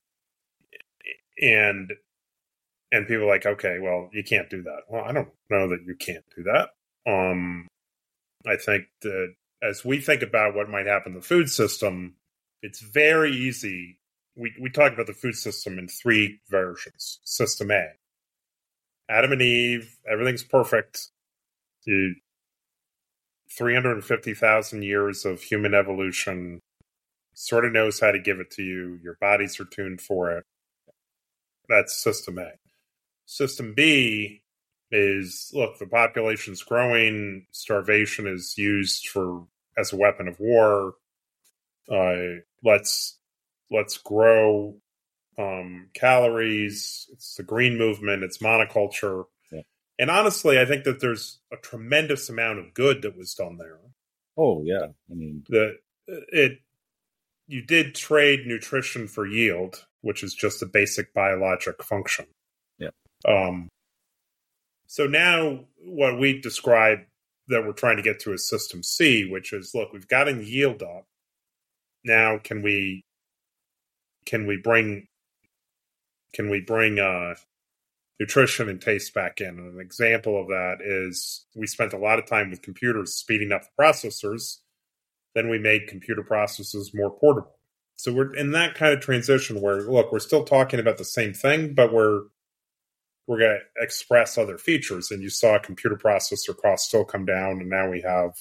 and and people are like, okay, well, you can't do that. Well, I don't know that you can't do that. Um, I think that as we think about what might happen to the food system, it's very easy. We we talk about the food system in three versions. System A, Adam and Eve, everything's perfect. You, three hundred fifty thousand years of human evolution sort of knows how to give it to you. Your bodies are tuned for it. That's system A. System B is, look, the population's growing. Starvation is used for as a weapon of war. Uh, let's let's grow um, calories. It's the green movement. It's monoculture. Yeah. And honestly, I think that there's a tremendous amount of good that was done there. Oh yeah, I mean the it. You did trade nutrition for yield, which is just a basic biologic function. Yeah. Um. So now what we describe that we're trying to get to is system C, which is, look, we've gotten yield up. Now can we can we bring can we bring uh, nutrition and taste back in? And an example of that is we spent a lot of time with computers speeding up the processors. Then we made computer processors more portable. So we're in that kind of transition where, look, we're still talking about the same thing, but we're we're going to express other features. And you saw computer processor costs still come down, and now we have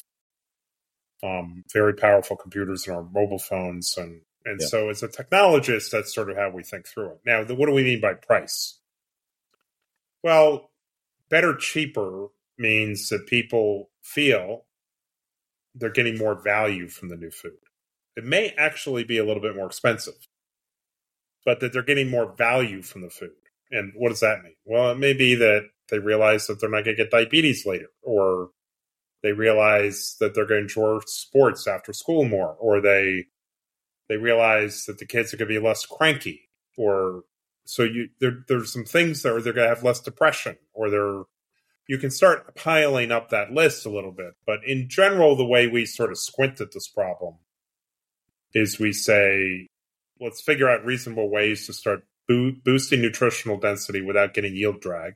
um, very powerful computers in our mobile phones. And, and yeah. So as a technologist, that's sort of how we think through it. Now, the, what do we mean by price? Well, better, cheaper means that people feel they're getting more value from the new food. It may actually be a little bit more expensive, but that they're getting more value from the food. And what does that mean? Well, it may be that they realize that they're not going to get diabetes later, or They realize that they're going to enjoy sports after school more, or they they realize that the kids are going to be less cranky, or so you there there's some things that are, they're going to have less depression, or they're you can start piling up that list a little bit. But in general, the way we sort of squint at this problem is we say, let's figure out reasonable ways to start bo- boosting nutritional density without getting yield drag.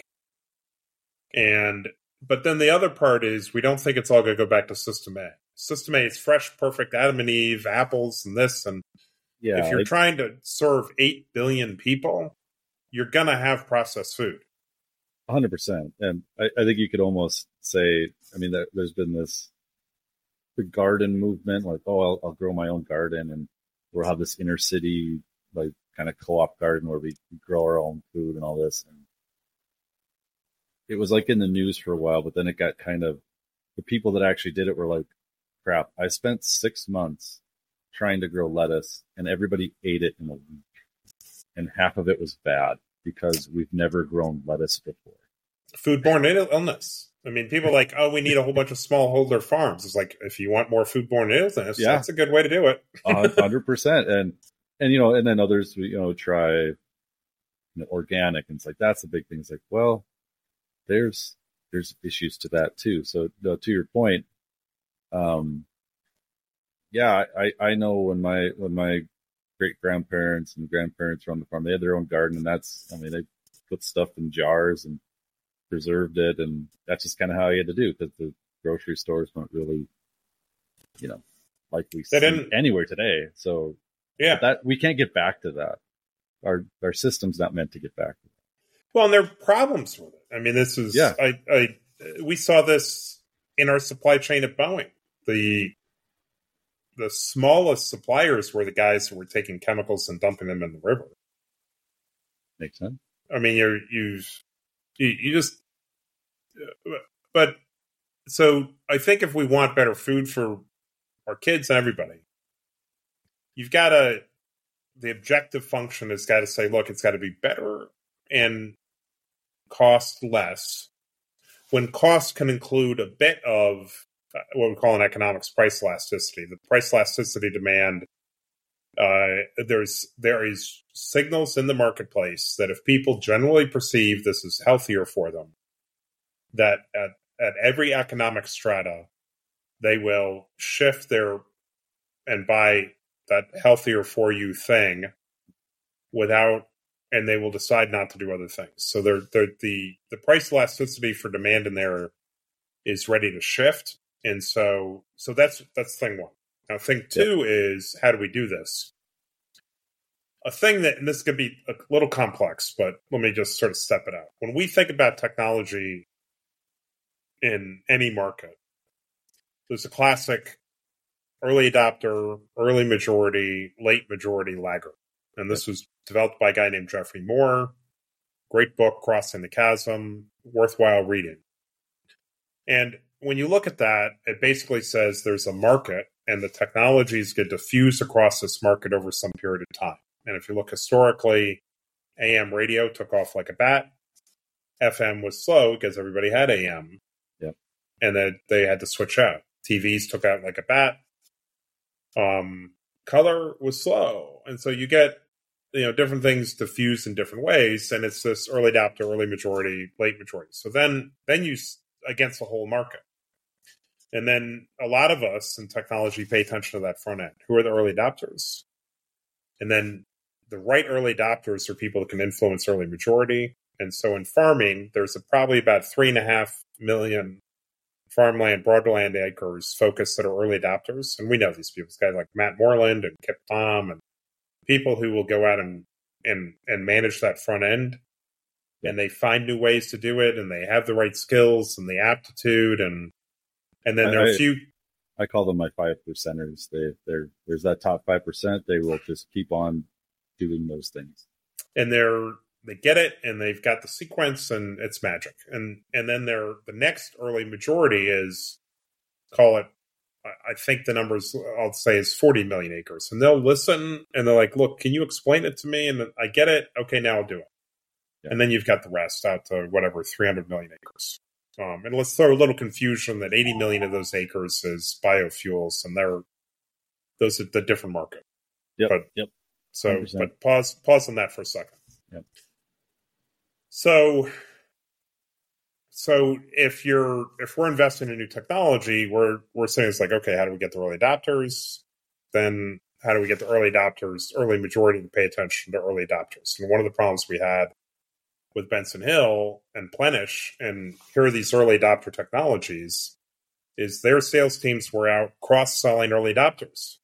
And but then the other part is we don't think it's all going to go back to System A. System A is fresh, perfect, Adam and Eve, apples, and this. And Yeah, if you're like, trying to serve eight billion people, you're going to have processed food. one hundred percent. And I, I think you could almost say, I mean, there, there's been this the garden movement, like, oh, I'll, I'll grow my own garden, and we'll have this inner city, like, kind of co-op garden where we grow our own food and all this. And it was like in the news for a while, but then it got kind of, the people that actually did it were like, crap, I spent six months trying to grow lettuce, and everybody ate it in a week. And half of it was bad because we've never grown lettuce before. Foodborne illness. I mean, people are like, oh, we need a whole bunch of smallholder farms. It's like, if you want more foodborne illness, Yeah. that's a good way to do it. A hundred percent. And, and, you know, and then others, you know, try, you know, organic. And it's like, that's the big thing. It's like, well, there's, there's issues to that too. So, you know, to your point, um, yeah, I, I know when my, when my great grandparents and grandparents were on the farm, they had their own garden, and that's, I mean, they put stuff in jars and preserved it, and that's just kind of how you had to do, because the grocery stores weren't really, you know, like we see anywhere today. So yeah, that we can't get back to that. Our our system's not meant to get back to that. Well, and there are problems with it. I mean, this is yeah. I, I we saw this in our supply chain at Boeing. The the smallest suppliers were the guys who were taking chemicals and dumping them in the river. Makes sense. I mean, you're you you, you just but so I think if we want better food for our kids and everybody, you've got to, the objective function has got to say, look, it's got to be better and cost less. When cost can include a bit of what we call in economics price elasticity, the price elasticity demand, uh, there's there is signals in the marketplace that if people generally perceive this is healthier for them, that at, at every economic strata, they will shift their and buy that healthier for you thing without, and they will decide not to do other things. So they're, they're, the the price elasticity for demand in there is ready to shift, and so so that's that's thing one. Now, thing two yep. is, how do we do this? A thing that, and this could be a little complex, but let me just sort of step it out. When we think about technology in any market, there's a classic early adopter, early majority, late majority laggard. And this was developed by a guy named Geoffrey Moore. Great book, Crossing the Chasm, worthwhile reading. And when you look at that, it basically says there's a market, and the technologies get diffused across this market over some period of time. And if you look historically, A M radio took off like a bat. F M was slow because everybody had A M. Yep. And then they had to switch out. T Vs took out like a bat. Um, color was slow. And so you get, you know, different things diffused in different ways. And it's this early adopter, early majority, late majority. So then, then you, against the whole market. And then a lot of us in technology pay attention to that front end. Who are the early adopters? And then the right early adopters are people that can influence early majority. And so in farming, there's a, probably about three and a half million farmland, broadland acres focused that are early adopters. And we know these people, guys like Matt Moreland and Kip Tom, and people who will go out and, and, and manage that front end. And they find new ways to do it, and they have the right skills and the aptitude. And and then there are I, a few. I call them my five percenters. They, they're, there's that top five percent. They will just keep on doing those things. And they're, they get it, and they've got the sequence, and it's magic. And and then they're, the next early majority is, call it, I think the numbers I'll say is forty million acres. And they'll listen, and they're like, look, can you explain it to me? And I get it. Okay, now I'll do it. Yeah. And then you've got the rest out to whatever, three hundred million acres. Um, and let's throw a little confusion that eighty million of those acres is biofuels, and they're those are the different market. Yep. But, yep. So, one hundred percent. but pause pause on that for a second. Yep. So, so if you're if we're investing in new technology, we're we're saying it's like, okay, how do we get the early adopters? Then how do we get the early adopters, early majority to pay attention to early adopters? And one of the problems we had with Benson Hill and Plenish, and here are these early adopter technologies, is their sales teams were out cross-selling early adopters.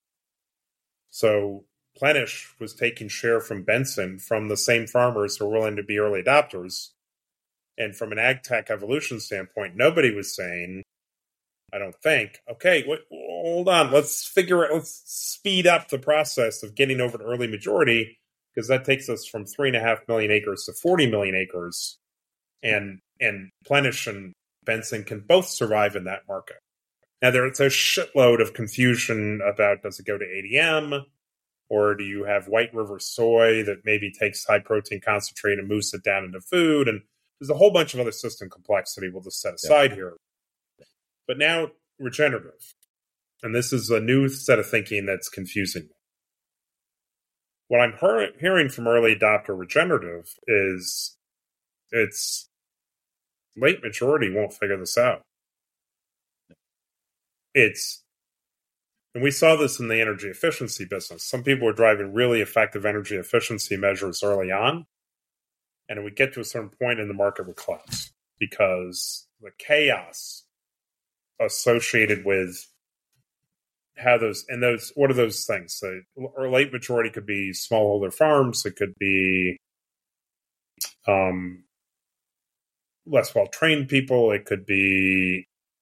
So Plenish was taking share from Benson from the same farmers who are willing to be early adopters. And from an ag tech evolution standpoint, nobody was saying, I don't think, okay, what, hold on, let's figure it, let's speed up the process of getting over to early majority, because that takes us from three and a half million acres to forty million acres. And, and Plenish and Benson can both survive in that market. Now, there's a shitload of confusion about, does it go to A D M? Or do you have White River soy that maybe takes high protein concentrate and moves it down into food? And there's a whole bunch of other system complexity we'll just set aside yeah. here. But now, regenerative. And this is a new set of thinking that's confusing me. What I'm he- hearing from early adopter regenerative is it's late majority won't figure this out. It's, and we saw this in the energy efficiency business. Some people were driving really effective energy efficiency measures early on, and it would get to a certain point in the market would collapse because the chaos associated with how those, and those, what are those things? So, or late majority could be smallholder farms. It could be um, less well-trained people. It could be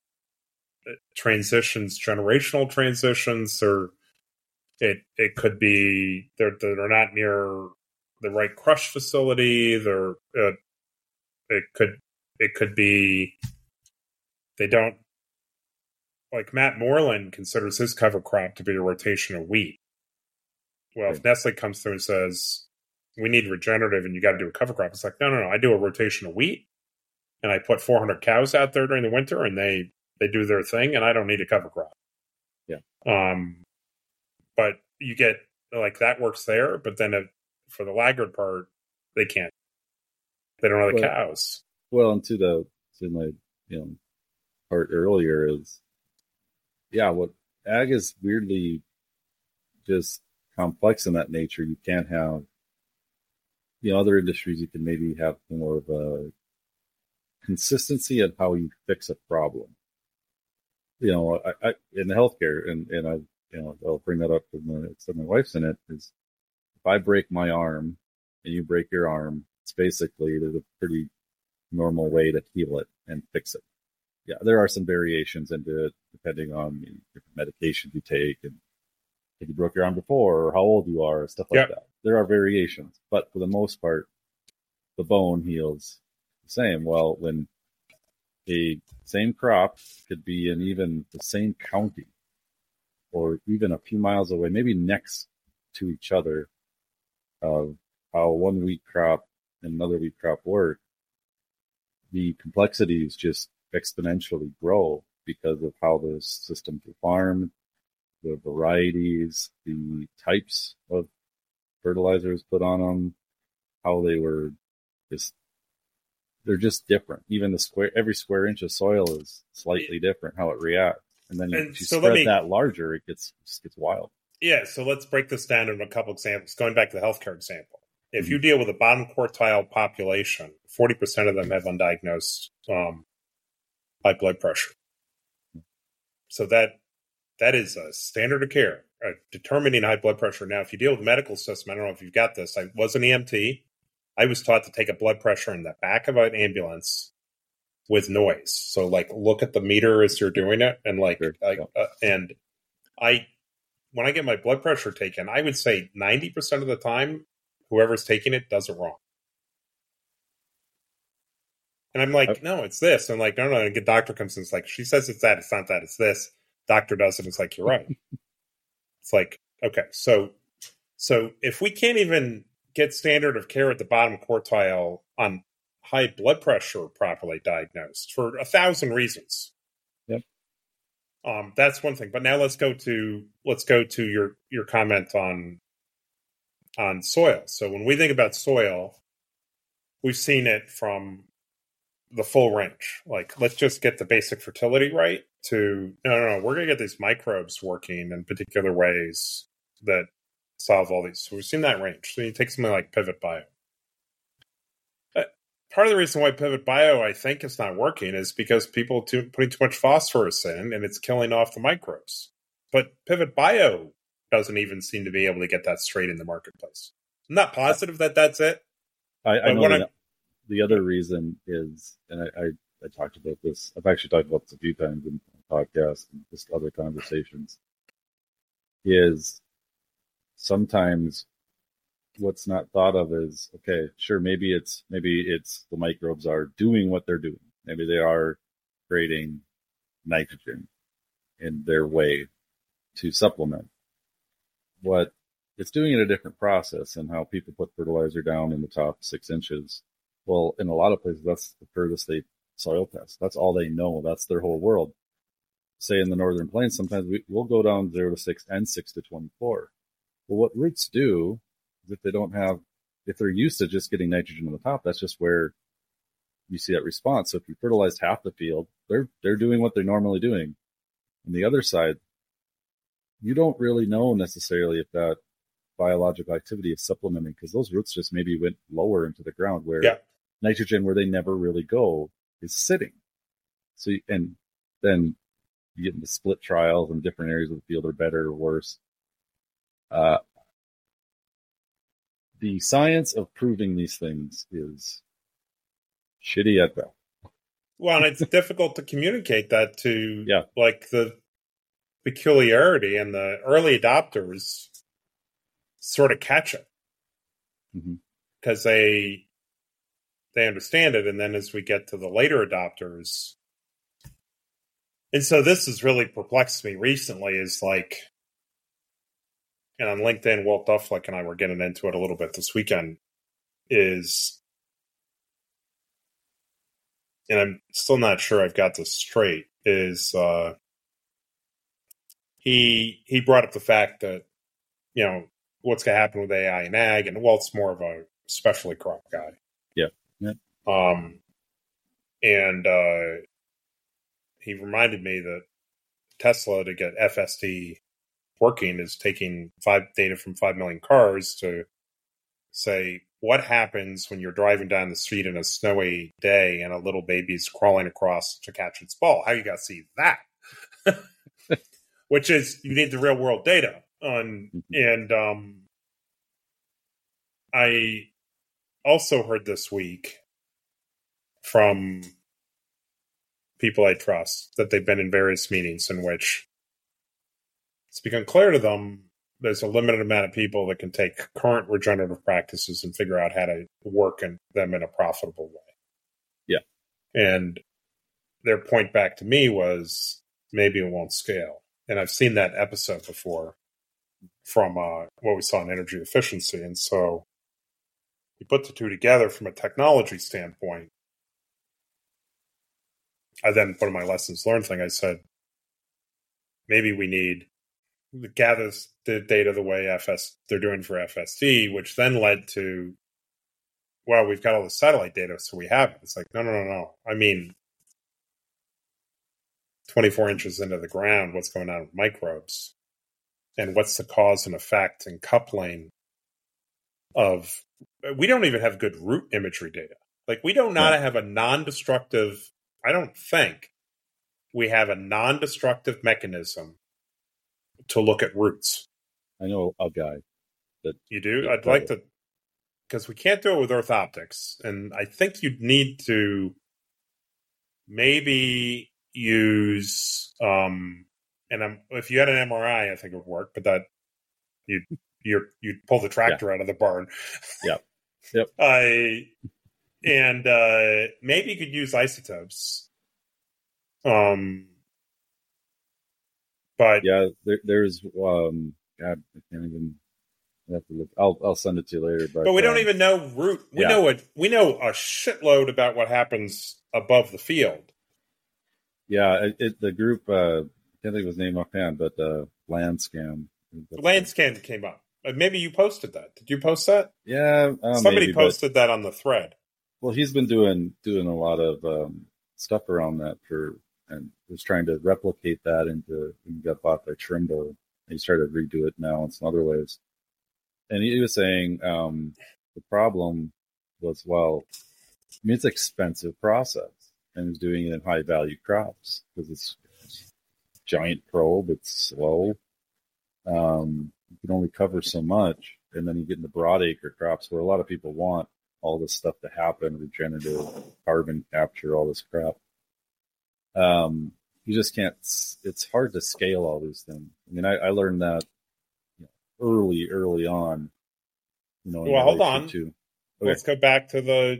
transitions, generational transitions, or it it could be they're they're not near the right crush facility. They're uh, it could it could be they don't, like Matt Moreland considers his cover crop to be a rotation of wheat. Well, if Nestle comes through and says we need regenerative and you got to do a cover crop, it's like no no no I do a rotation of wheat and I put four hundred cows out there during the winter and they They do their thing, and I don't need a cover crop. Yeah. Um, but you get, like, that works there, but then it, for the laggard part, they can't. They don't have the well, cows. Well, and to the, to my, you know, part earlier is, yeah, what ag is weirdly just complex in that nature. You can't have, you know, other industries, you can maybe have more of a consistency of how you fix a problem. You know, I, I in the healthcare, and, and I, you know, I'll bring that up when my, so my wife's in it, is if I break my arm and you break your arm, it's basically, there's a pretty normal way to heal it and fix it. Yeah, there are some variations into it depending on the different medications you take and if you broke your arm before or how old you are, stuff like yeah. that. There are variations, but for the most part, the bone heals the same. Well, when a same crop could be in even the same county or even a few miles away, maybe next to each other, of how one wheat crop and another wheat crop work, the complexities just exponentially grow because of how those systems are farmed, the varieties, the types of fertilizers put on them, how they were just, they're just different. Even the square, every square inch of soil is slightly different how it reacts. And then and if you so spread me, that larger, it gets it gets wild. Yeah, so let's break this down into a couple examples. Going back to the healthcare example, if mm-hmm. you deal with a bottom quartile population, forty percent of them have undiagnosed um, high blood pressure. So that that is a standard of care, uh, determining high blood pressure. Now, if you deal with the medical system, I don't know if you've got this. I was an E M T. I was taught to take a blood pressure in the back of an ambulance with noise. So, like, look at the meter as you're doing it, and like, sure. like uh, and I, when I get my blood pressure taken, I would say ninety percent of the time, whoever's taking it does it wrong. And I'm like, no, it's this. I'm like, no, no. And the doctor comes in, it's like, she says it's that, it's not that, it's this. Doctor does it. It's like, you're right. It's like, okay, so, so if we can't even get standard of care at the bottom quartile on high blood pressure properly diagnosed for a thousand reasons. Yep. Um, that's one thing. But now let's go to let's go to your your comment on on soil. So when we think about soil, we've seen it from the full range. Like, let's just get the basic fertility right to no, no, no. We're going to get these microbes working in particular ways that solve all these. So we've seen that range. So you take something like Pivot Bio. Uh, part of the reason why Pivot Bio, I think, is not working is because people too, putting too much phosphorus in, and it's killing off the microbes. But Pivot Bio doesn't even seem to be able to get that straight in the marketplace. I'm not positive that that's it. I, I know the, the other reason is, and I, I, I talked about this, I've actually talked about this a few times in podcasts and just other conversations, is sometimes what's not thought of is, okay, sure, maybe it's maybe it's the microbes are doing what they're doing. Maybe they are creating nitrogen in their way to supplement. What it's doing in a different process, and how people put fertilizer down in the top six inches. Well, in a lot of places, that's the furthest they soil test. That's all they know. That's their whole world. Say in the Northern Plains, sometimes we, we'll go down zero to six and six to twenty-four. Well, what roots do is if they don't have, if they're used to just getting nitrogen on the top, that's just where you see that response. So if you fertilize half the field, they're they're doing what they're normally doing. On the other side, you don't really know necessarily if that biological activity is supplementing, because those roots just maybe went lower into the ground where yeah. nitrogen, where they never really go, is sitting. So, and then you get into split trials, and different areas of the field are better or worse. Uh, the science of proving these things is shitty at best. Well, and it's difficult to communicate that to, yeah. like, the peculiarity, and the early adopters sort of catch it because mm-hmm. they they understand it, and then as we get to the later adopters, and so this has really perplexed me recently. Is like, and on LinkedIn, Walt Dufflick and I were getting into it a little bit this weekend. Is, and I'm still not sure I've got this straight. Is uh, he he brought up the fact that, you know, what's going to happen with A I and ag, and Walt's more of a specialty crop guy. Yeah. yeah. Um, and uh, he reminded me that Tesla, to get F S D working, is taking five data from five million cars to say what happens when you're driving down the street in a snowy day and a little baby's crawling across to catch its ball. How you got to see that? Which is, you need the real world data. On, and um, I also heard this week from people I trust that they've been in various meetings in which it's become clear to them there's a limited amount of people that can take current regenerative practices and figure out how to work in them in a profitable way. Yeah. And their point back to me was, maybe it won't scale. And I've seen that episode before from uh, what we saw in energy efficiency. And so you put the two together from a technology standpoint. I then put in my lessons learned thing. I said, maybe we need to gather the data the way F S they're doing for F S D, which then led to, well, we've got all the satellite data, so we have it. It's like, no, no, no, no. I mean, twenty-four inches into the ground, what's going on with microbes? And what's the cause and effect and coupling of, we don't even have good root imagery data. Like, we don't not yeah. have a non-destructive, I don't think we have a non-destructive mechanism to look at roots. I know a guy that you do. I'd like to, because we can't do it with Earth Optics, and I think you'd need to maybe use. Um, and I'm, if you had an M R I, I think it would work. But that you you you'd pull the tractor yeah. out of the barn. Yeah. Yep. I and uh, maybe you could use isotopes. Um. But yeah, there, there's um, God, I can't even. I have to look. I'll I'll send it to you later. But But we don't um, even know route. We yeah. know what we know a shitload about what happens above the field. Yeah, it, it, the group. Uh, I can't think of his name offhand, but uh, Landscan. Landscan came up. Uh, Maybe you posted that. Did you post that? Yeah, uh, Somebody maybe, posted but, that on the thread. well, he's been doing doing a lot of um, stuff around that for, and was trying to replicate that into. He got bought by Trimble. He's trying to redo it now in some other ways. And he was saying um, the problem was, well, I mean, it's an expensive process, and he's doing it in high value crops because it's, it's giant probe. It's slow. Um, you can only cover so much, and then you get into broad acre crops where a lot of people want all this stuff to happen, regenerative, carbon capture, all this crap. Um, you just can't. It's hard to scale all these things. I mean, I, I learned that you know, early, early on. You know, Well, hold on. To, okay. Let's go back to the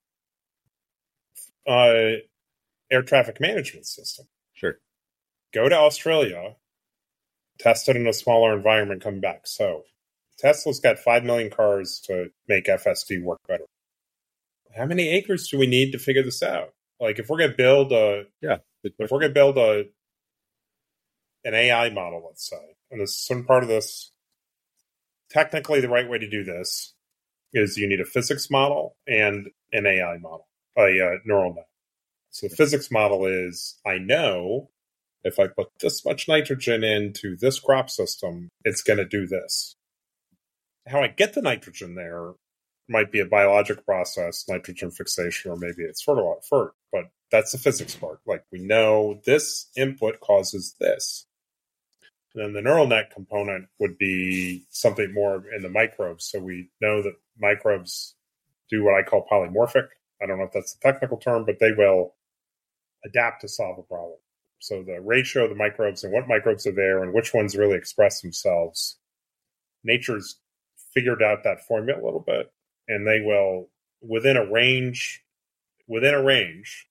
uh, air traffic management system. Sure. Go to Australia, test it in a smaller environment, come back. So Tesla's got five million cars to make F S D work better. How many acres do we need to figure this out? Like, if we're going to build a, yeah, if we're going to build a, an A I model, let's say, and this is some part of this, technically the right way to do this is you need a physics model and an A I model, a uh, neural net. So the physics model is, I know if I put this much nitrogen into this crop system, it's going to do this. How I get the nitrogen there might be a biologic process, nitrogen fixation, or maybe it's fertilizer, but that's the physics part. Like, we know this input causes this. And then the neural net component would be something more in the microbes. So we know that microbes do what I call polymorphic. I don't know if that's the technical term, but they will adapt to solve a problem. So the ratio of the microbes and what microbes are there and which ones really express themselves, nature's figured out that formula a little bit, and they will, within a range, within a range,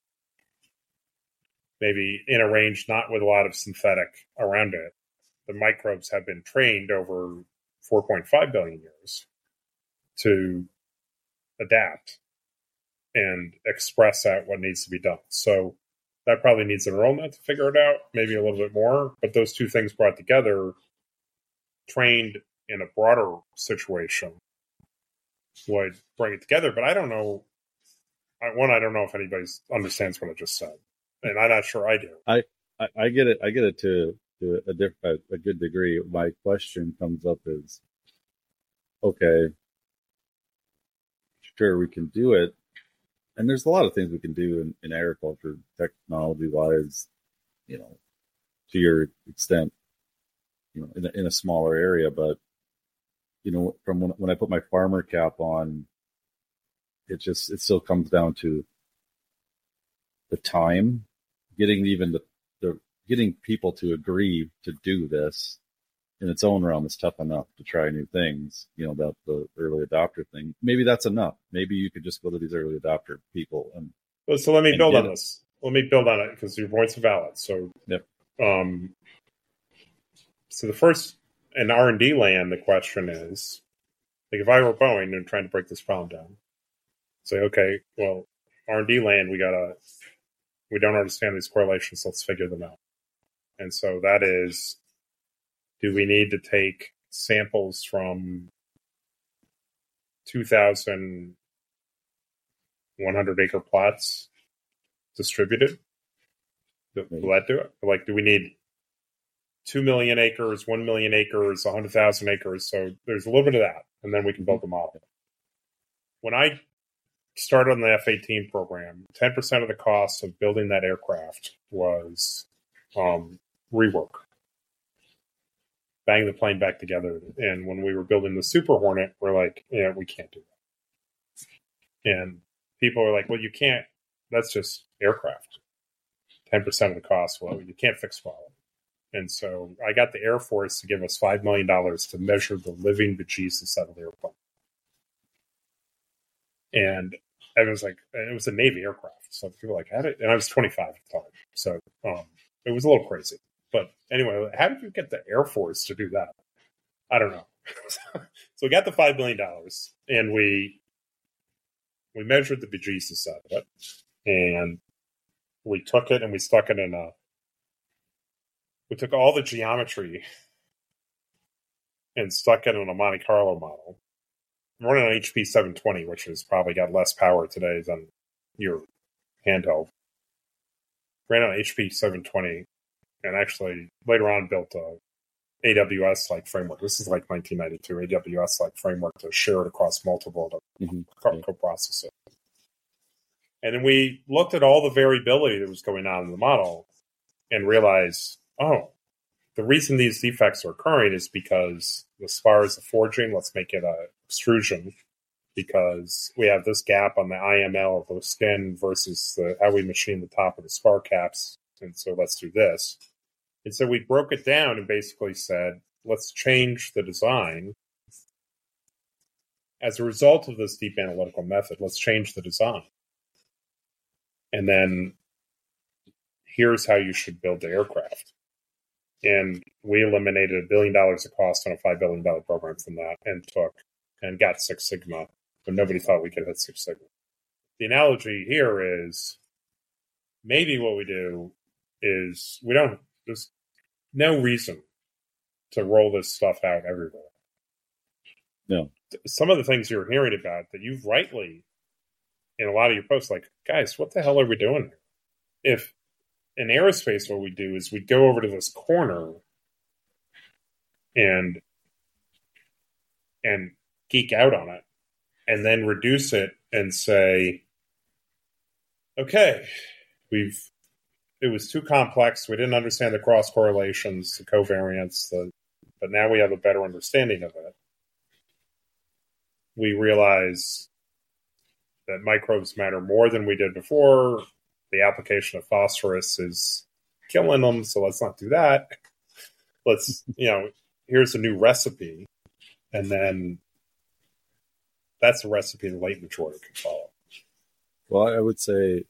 maybe in a range not with a lot of synthetic around it, the microbes have been trained over four point five billion years to adapt and express out what needs to be done. So that probably needs a neural net to figure it out, maybe a little bit more. But those two things brought together, trained in a broader situation, would bring it together. But I don't know. One, I don't know if anybody understands what I just said, and I'm not sure I do. I, I, I get it. I get it to to a, diff, a, a good degree. My question comes up is, okay, sure, we can do it. And there's a lot of things we can do in, in agriculture, technology-wise, you know, to your extent, you know, in a, in a smaller area. But, you know, from when, when I put my farmer cap on, it just, it still comes down to the time, getting even the, the getting people to agree to do this in its own realm is tough enough to try new things, you know, about the early adopter thing. Maybe that's enough. Maybe you could just go to these early adopter people. And well, so let me build on it. this. Let me build on it because your points are valid. So, yep. um, so the first, in R and D land, the question is, like, if I were Boeing and trying to break this problem down, say, okay, well, R and D land, we gotta, we don't understand these correlations. Let's figure them out. And so that is, do we need to take samples from two thousand one hundred acre plots distributed? Will that do it? Like, do we need two million acres, one million acres, one hundred thousand acres? So there's a little bit of that, and then we can build the model. When I started on the F eighteen program, ten percent of the cost of building that aircraft was um, rework. Bang the plane back together. And when we were building the Super Hornet, we're like, yeah, we can't do that. And people are like, well, you can't, that's just aircraft. ten percent of the cost, well, you can't fix quality. And so I got the Air Force to give us five million dollars to measure the living bejesus out of the airplane. And I was like, and it was a Navy aircraft. So people were like, how did, and I was twenty-five at the time. So um, it was a little crazy. But anyway, how did you get the Air Force to do that? I don't know. So So we got the five million dollars, and we we measured the bejesus out of it, and we took it and we stuck it in a. We took all the geometry and stuck it in a Monte Carlo model. I'm running on H P seven twenty, which has probably got less power today than your handheld. Ran on H P seven twenty, and actually later on built a A W S-like framework. This is like nineteen ninety-two, A W S-like framework to share it across multiple to mm-hmm. co- co-process it. And then we looked at all the variability that was going on in the model and realized, oh, the reason these defects are occurring is because as far as the forging, let's make it a extrusion, because we have this gap on the I M L of the skin versus the, how we machine the top of the spar caps. And so let's do this. And so we broke it down and basically said, let's change the design. As a result of this deep analytical method, let's change the design. And then here's how you should build the aircraft. And we eliminated a billion dollars of cost on a five billion dollars program from that and took and got Six Sigma, but nobody thought we could hit Six Sigma. The analogy here is maybe what we do is we don't, there's no reason to roll this stuff out everywhere. No. Some of the things you're hearing about that you've rightly, in a lot of your posts, like, guys, what the hell are we doing here? If in aerospace, what we do is we go over to this corner and and geek out on it, and then reduce it and say, okay, we've it was too complex. We didn't understand the cross correlations, the covariance, the, but now we have a better understanding of it. We realize that microbes matter more than we did before. The application of phosphorus is killing them, so let's not do that. Let's, you know, here's a new recipe, and then that's a recipe the late maturity can follow. Well, I would say,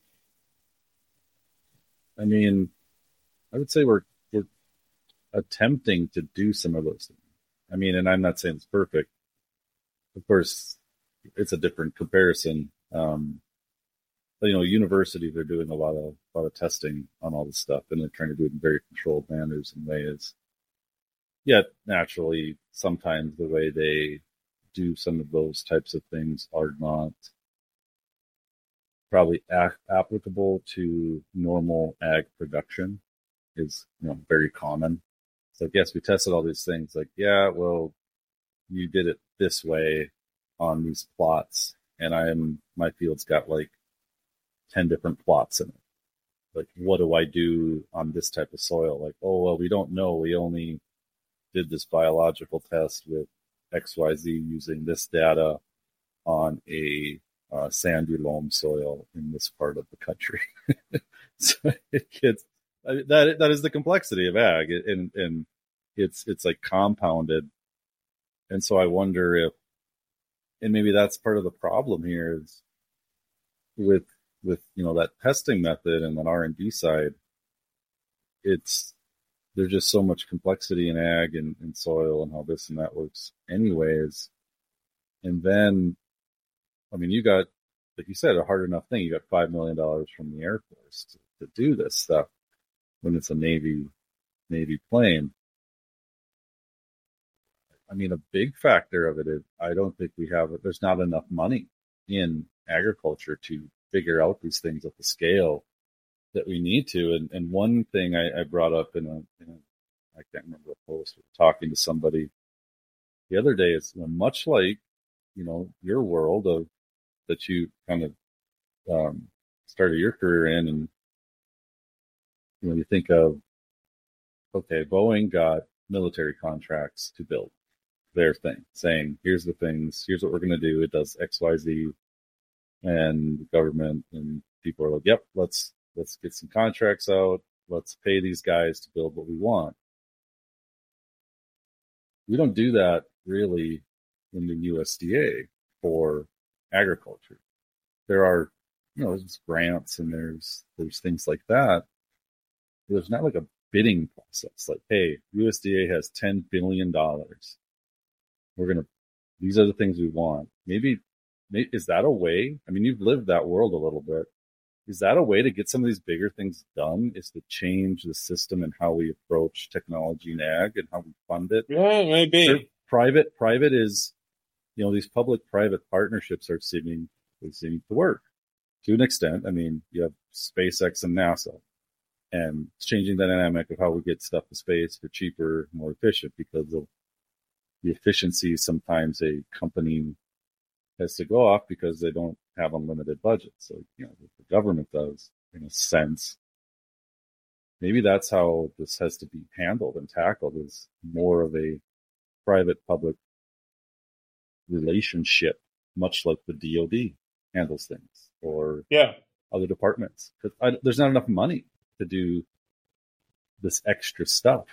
I mean, I would say we're we're attempting to do some of those things. I mean, and I'm not saying it's perfect. Of course, it's a different comparison. Um, but, you know, universities are doing a lot of a lot of testing on all this stuff, and they're trying to do it in very controlled manners and ways. Yet, naturally, sometimes the way they do some of those types of things are not probably a- applicable to normal ag production. Is, you know, very common. It's like, yes, we tested all these things. Like, yeah, well, you did it this way on these plots, and I'm my field's got like ten different plots in it. Like, what do I do on this type of soil? Like, oh, well, we don't know. We only did this biological test with X Y Z using this data on a uh, sandy loam soil in this part of the country. So it gets, I mean, that that is the complexity of ag, and and it's it's like compounded. And so I wonder if, and maybe that's part of the problem here is with with you know that testing method and that R and D side. It's there's just so much complexity in ag and, and soil and how this and that works anyways. And then, I mean, you got, like you said, a hard enough thing. You got five million dollars from the Air Force to, to do this stuff when it's a Navy Navy plane. I mean, a big factor of it is I don't think we have, there's not enough money in agriculture to figure out these things at the scale that we need to. And, and one thing I, I brought up in a, in a, I can't remember a post, talking to somebody the other day, is, you know, much like, you know, your world of that you kind of um, started your career in, and you know, you think of, okay, Boeing got military contracts to build their thing, saying, here's the things, here's what we're going to do. It does X, Y, Z, and the government and people are like, yep, let's let's get some contracts out. Let's pay these guys to build what we want. We don't do that really in the U S D A for agriculture. There are, you know, there's grants and there's there's things like that. There's not like a bidding process. Like, hey, U S D A has ten billion dollars. We're going to These are the things we want. Maybe, maybe is that a way? I mean, you've lived that world a little bit. Is that a way to get some of these bigger things done? Is to change the system and how we approach technology and ag and how we fund it? Yeah, maybe. Sure, private, private is, you know, these public-private partnerships are seeming, they seem to work to an extent. I mean, you have SpaceX and NASA, and it's changing the dynamic of how we get stuff to space for cheaper, more efficient, because of the efficiency sometimes a company has to go off because they don't have unlimited budgets. So, you know, the government does, in a sense. Maybe that's how this has to be handled and tackled, is more of a private-public relationship, much like the D O D handles things, or yeah. other departments. Because there's not enough money to do this extra stuff,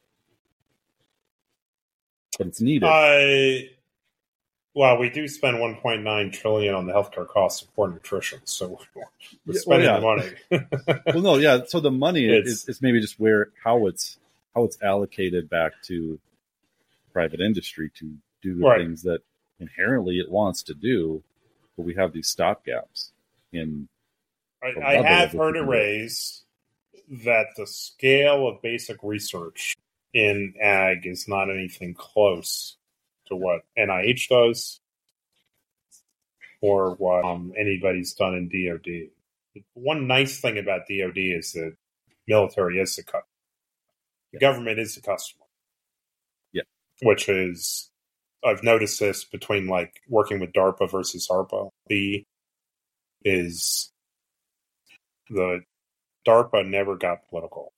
but it's needed. I well, we do spend one point nine trillion on the healthcare costs of poor nutrition, so we're spending yeah, well, yeah. the money. Well, no, yeah. So the money is, is maybe just where how it's how it's allocated back to private industry to do the right. things that inherently it wants to do, but we have these stopgaps in. I, I have heard it raised that the scale of basic research in ag is not anything close to what N I H does or what um, anybody's done in D O D. One nice thing about D O D is that military is the cut. The yeah. government is the customer. Yeah. Which is, I've noticed this between like working with DARPA versus ARPA. The is the DARPA never got political.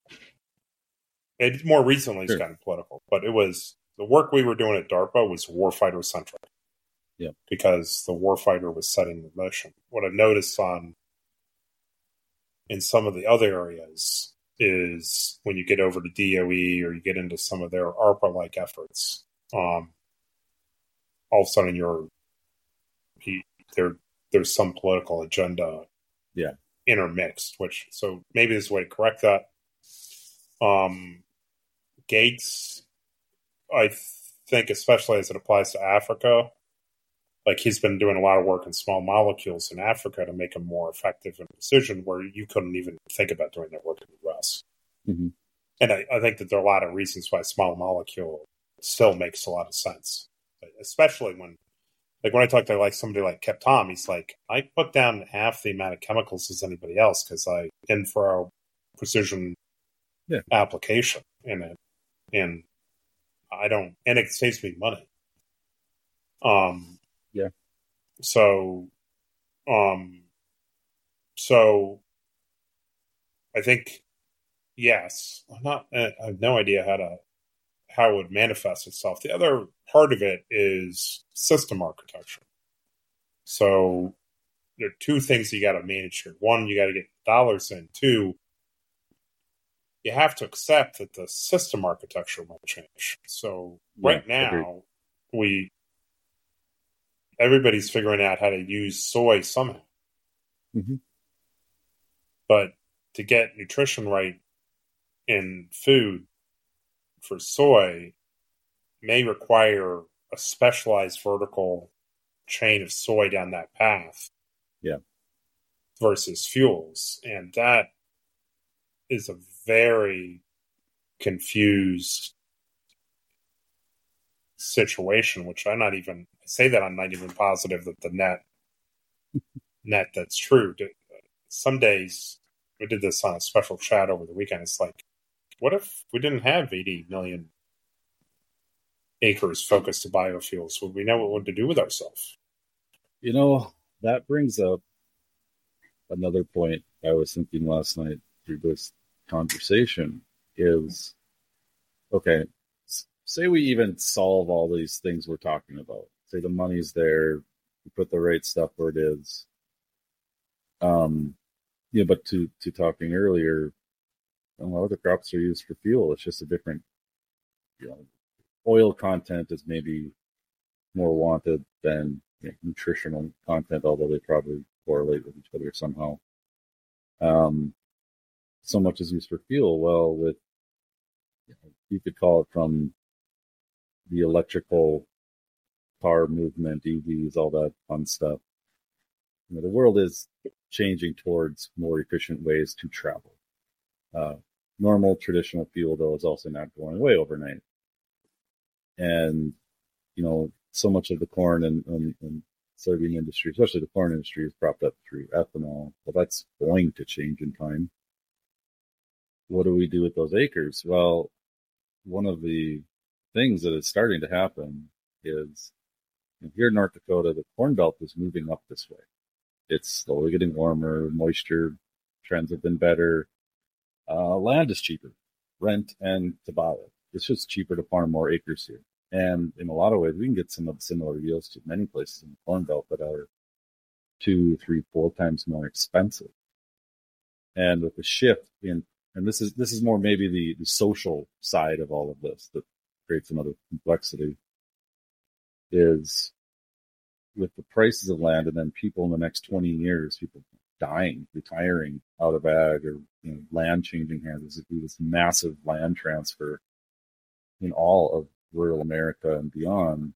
It more recently sure. has gotten political, but it was the work we were doing at DARPA was warfighter centric. Yeah. Because the warfighter was setting the mission. What I've noticed on in some of the other areas is when you get over to D O E or you get into some of their ARPA-like efforts, um, all of a sudden you're he, there. There's some political agenda, yeah, intermixed. Which so maybe there's a way to correct that. Um, Gates, I think, especially as it applies to Africa, like he's been doing a lot of work in small molecules in Africa to make them more effective in precision, where you couldn't even think about doing that work in the U S. Mm-hmm. And I, I think that there are a lot of reasons why small molecule still makes a lot of sense, especially when, like when I talk to like somebody like Kep Tom, he's like, I put down half the amount of chemicals as anybody else because I in for our precision yeah. application in it, and I don't, and it saves me money. Um. Yeah. So, um, so I think yes. I'm not. I have no idea how to how it would manifest itself. The other part of it is system architecture. So there are two things you got to manage here. One, you got to get dollars in. Two, you have to accept that the system architecture will change. So right yeah, now, agreed. we everybody's figuring out how to use soy somehow. Mm-hmm. But to get nutrition right in food for soy may require a specialized vertical chain of soy down that path. Yeah. Versus fuels. And that is a very confused situation, which I'm not even I say that I'm not even positive that the net net that's true. Some days we did this on a special chat over the weekend. It's like, what if we didn't have eighty million acres focused to biofuels? Would we know what to do with ourselves? You know, that brings up another point I was thinking last night through this conversation is, okay, say we even solve all these things we're talking about. Say the money's there, we put the right stuff where it is. Um, yeah, but to, to talking earlier, a lot of the crops are used for fuel. It's just a different, you know, oil content is maybe more wanted than you know, nutritional content, although they probably correlate with each other somehow. Um, so much is used for fuel. Well, with you, know, you could call it from the electrical car movement, E Vs, all that fun stuff. You know, the world is changing towards more efficient ways to travel. Uh, normal traditional fuel, though, is also not going away overnight. And, you know, so much of the corn and, and, and soybean industry, especially the corn industry, is propped up through ethanol. Well, that's going to change in time. What do we do with those acres? Well, one of the things that is starting to happen is here in North Dakota, the Corn Belt is moving up this way. It's slowly getting warmer. Moisture trends have been better. Uh, land is cheaper, rent and to buy it. It's just cheaper to farm more acres here. And in a lot of ways, we can get some of the similar yields to many places in the Corn Belt that are two, three, four times more expensive. And with the shift in, and this is this is more maybe the, the social side of all of this that creates another complexity, is with the prices of land and then people in the next twenty years, people dying, retiring out of ag, or you know, land changing hands. There's this massive land transfer in all of rural America and beyond.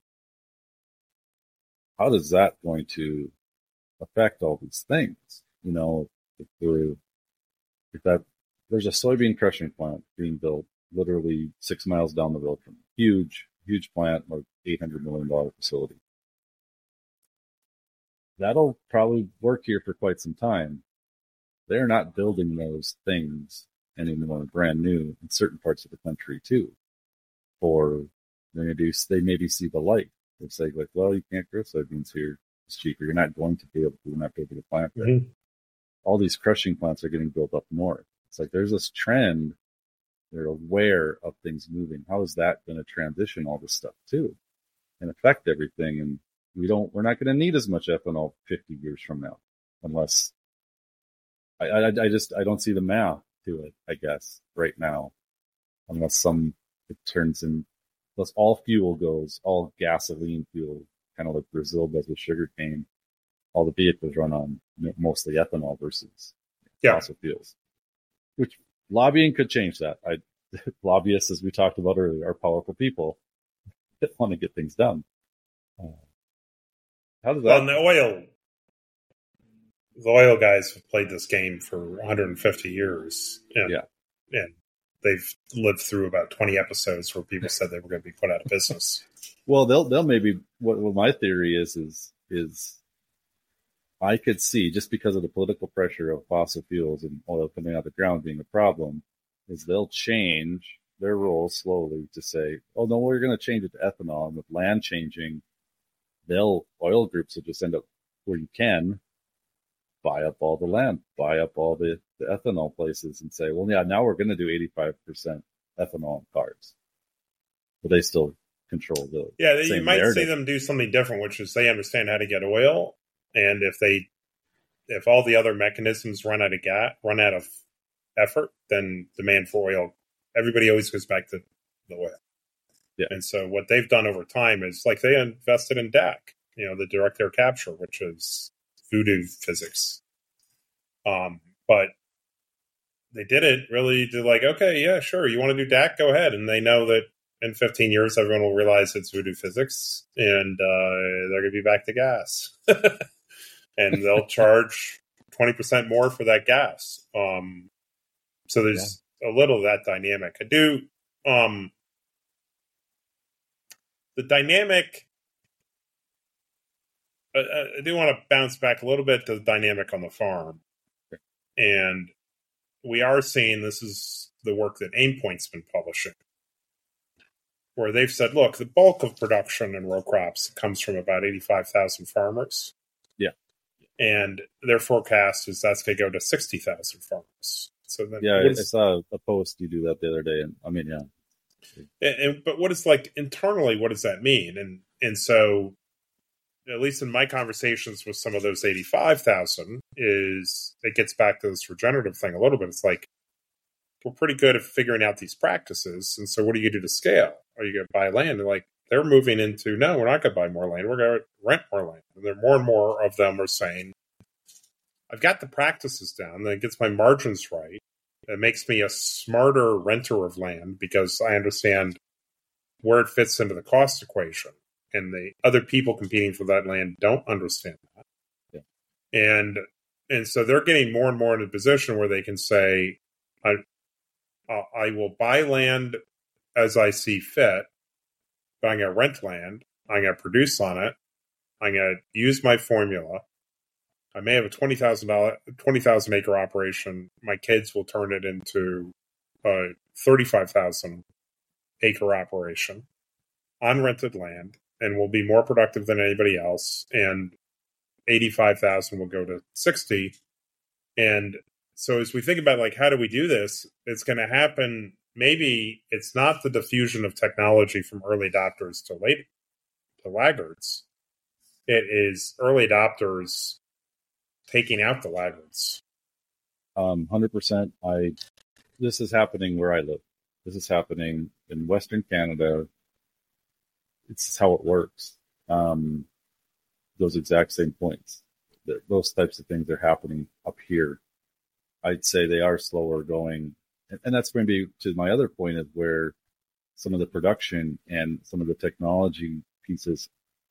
How is that going to affect all these things? You know, if, if that there's a soybean crushing plant being built literally six miles down the road from it. Huge, huge plant, like eight hundred million dollars facility. That'll probably work here for quite some time. They're not building those things anymore, brand new in certain parts of the country too. Or they maybe they maybe see the light. They say like, well, you can't grow soybeans here. It's cheaper. You're not going to be able to. You're not able to plant there. Mm-hmm. All these crushing plants are getting built up north. It's like there's this trend. They're aware of things moving. How is that going to transition all this stuff too, and affect everything? And we don't. We're not going to need as much ethanol fifty years from now, unless I, I, I just I don't see the math to it. I guess right now, unless some it turns in, unless all fuel goes, all gasoline fuel, kind of like Brazil does with sugarcane. All the vehicles run on mostly ethanol versus yeah. fossil fuels, which lobbying could change that. I, lobbyists, as we talked about earlier, are powerful people that want to get things done. Uh, how does that? Well, the oil, the oil guys have played this game for one hundred fifty years, and, yeah, and they've lived through about twenty episodes where people said they were going to be put out of business. Well, they'll they'll maybe what, what my theory is is is. I could see, just because of the political pressure of fossil fuels and oil coming out of the ground being a problem, is they'll change their role slowly to say, oh, no, we're going to change it to ethanol. And with land changing, they'll, oil groups will just end up where you can buy up all the land, buy up all the, the ethanol places and say, well, yeah, now we're going to do eighty-five percent ethanol in cars. But they still control the Yeah, you might narrative. See them do something different, which is they understand how to get oil. And if they, if all the other mechanisms run out of gas, run out of effort, then demand for oil, everybody always goes back to the oil. Yeah. And so what they've done over time is like they invested in D A C, you know, the direct air capture, which is voodoo physics. Um, but they did it really to like, okay, yeah, sure, you want to do D A C, go ahead. And they know that in fifteen years, everyone will realize it's voodoo physics, and uh, they're going to be back to gas. And they'll charge twenty percent more for that gas. Um, so there's yeah. a little of that dynamic. I do, um, the dynamic, I, I do want to bounce back a little bit to the dynamic on the farm. Okay. And we are seeing, this is the work that Aimpoint's been publishing, where they've said, look, the bulk of production in row crops comes from about eighty-five thousand farmers. Yeah. And their forecast is that's going to go to sixty thousand farmers. So then, yeah, I saw a post you do that the other day, and I mean, yeah. And, and but what is like internally? What does that mean? And and so, at least in my conversations with some of those eighty-five thousand, is it gets back to this regenerative thing a little bit. It's like we're pretty good at figuring out these practices, and so what do you do to scale? Are you going to buy land? They're like. They're moving into, no, we're not going to buy more land. We're going to rent more land. And there more and more of them are saying, I've got the practices down. That gets my margins right. It makes me a smarter renter of land because I understand where it fits into the cost equation. and the other people competing for that land don't understand that. Yeah. And and so they're getting more and more in a position where they can say, I, I will buy land as I see fit, but I'm going to rent land. I'm going to produce on it. I'm going to use my formula. I may have a twenty thousand dollars, twenty thousand acre operation. My kids will turn it into a thirty-five thousand acre operation on rented land, and will be more productive than anybody else. And eighty-five thousand will go to sixty. And so as we think about, like, how do we do this? It's going to happen. Maybe it's not the diffusion of technology from early adopters to late to laggards. It is early adopters taking out the laggards. Um, one hundred percent. I, this is happening where I live. This is happening in Western Canada. It's how it works. Um, those exact same points. Those types of things are happening up here. I'd say they are slower going. And, and that's maybe to my other point of where some of the production and some of the technology pieces,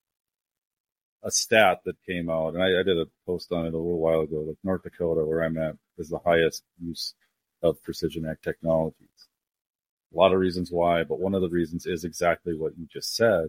a stat that came out, and I, I did a post on it a little while ago, like North Dakota, where I'm at, is the highest use of precision ag technologies. A lot of reasons why, but one of the reasons is exactly what you just said,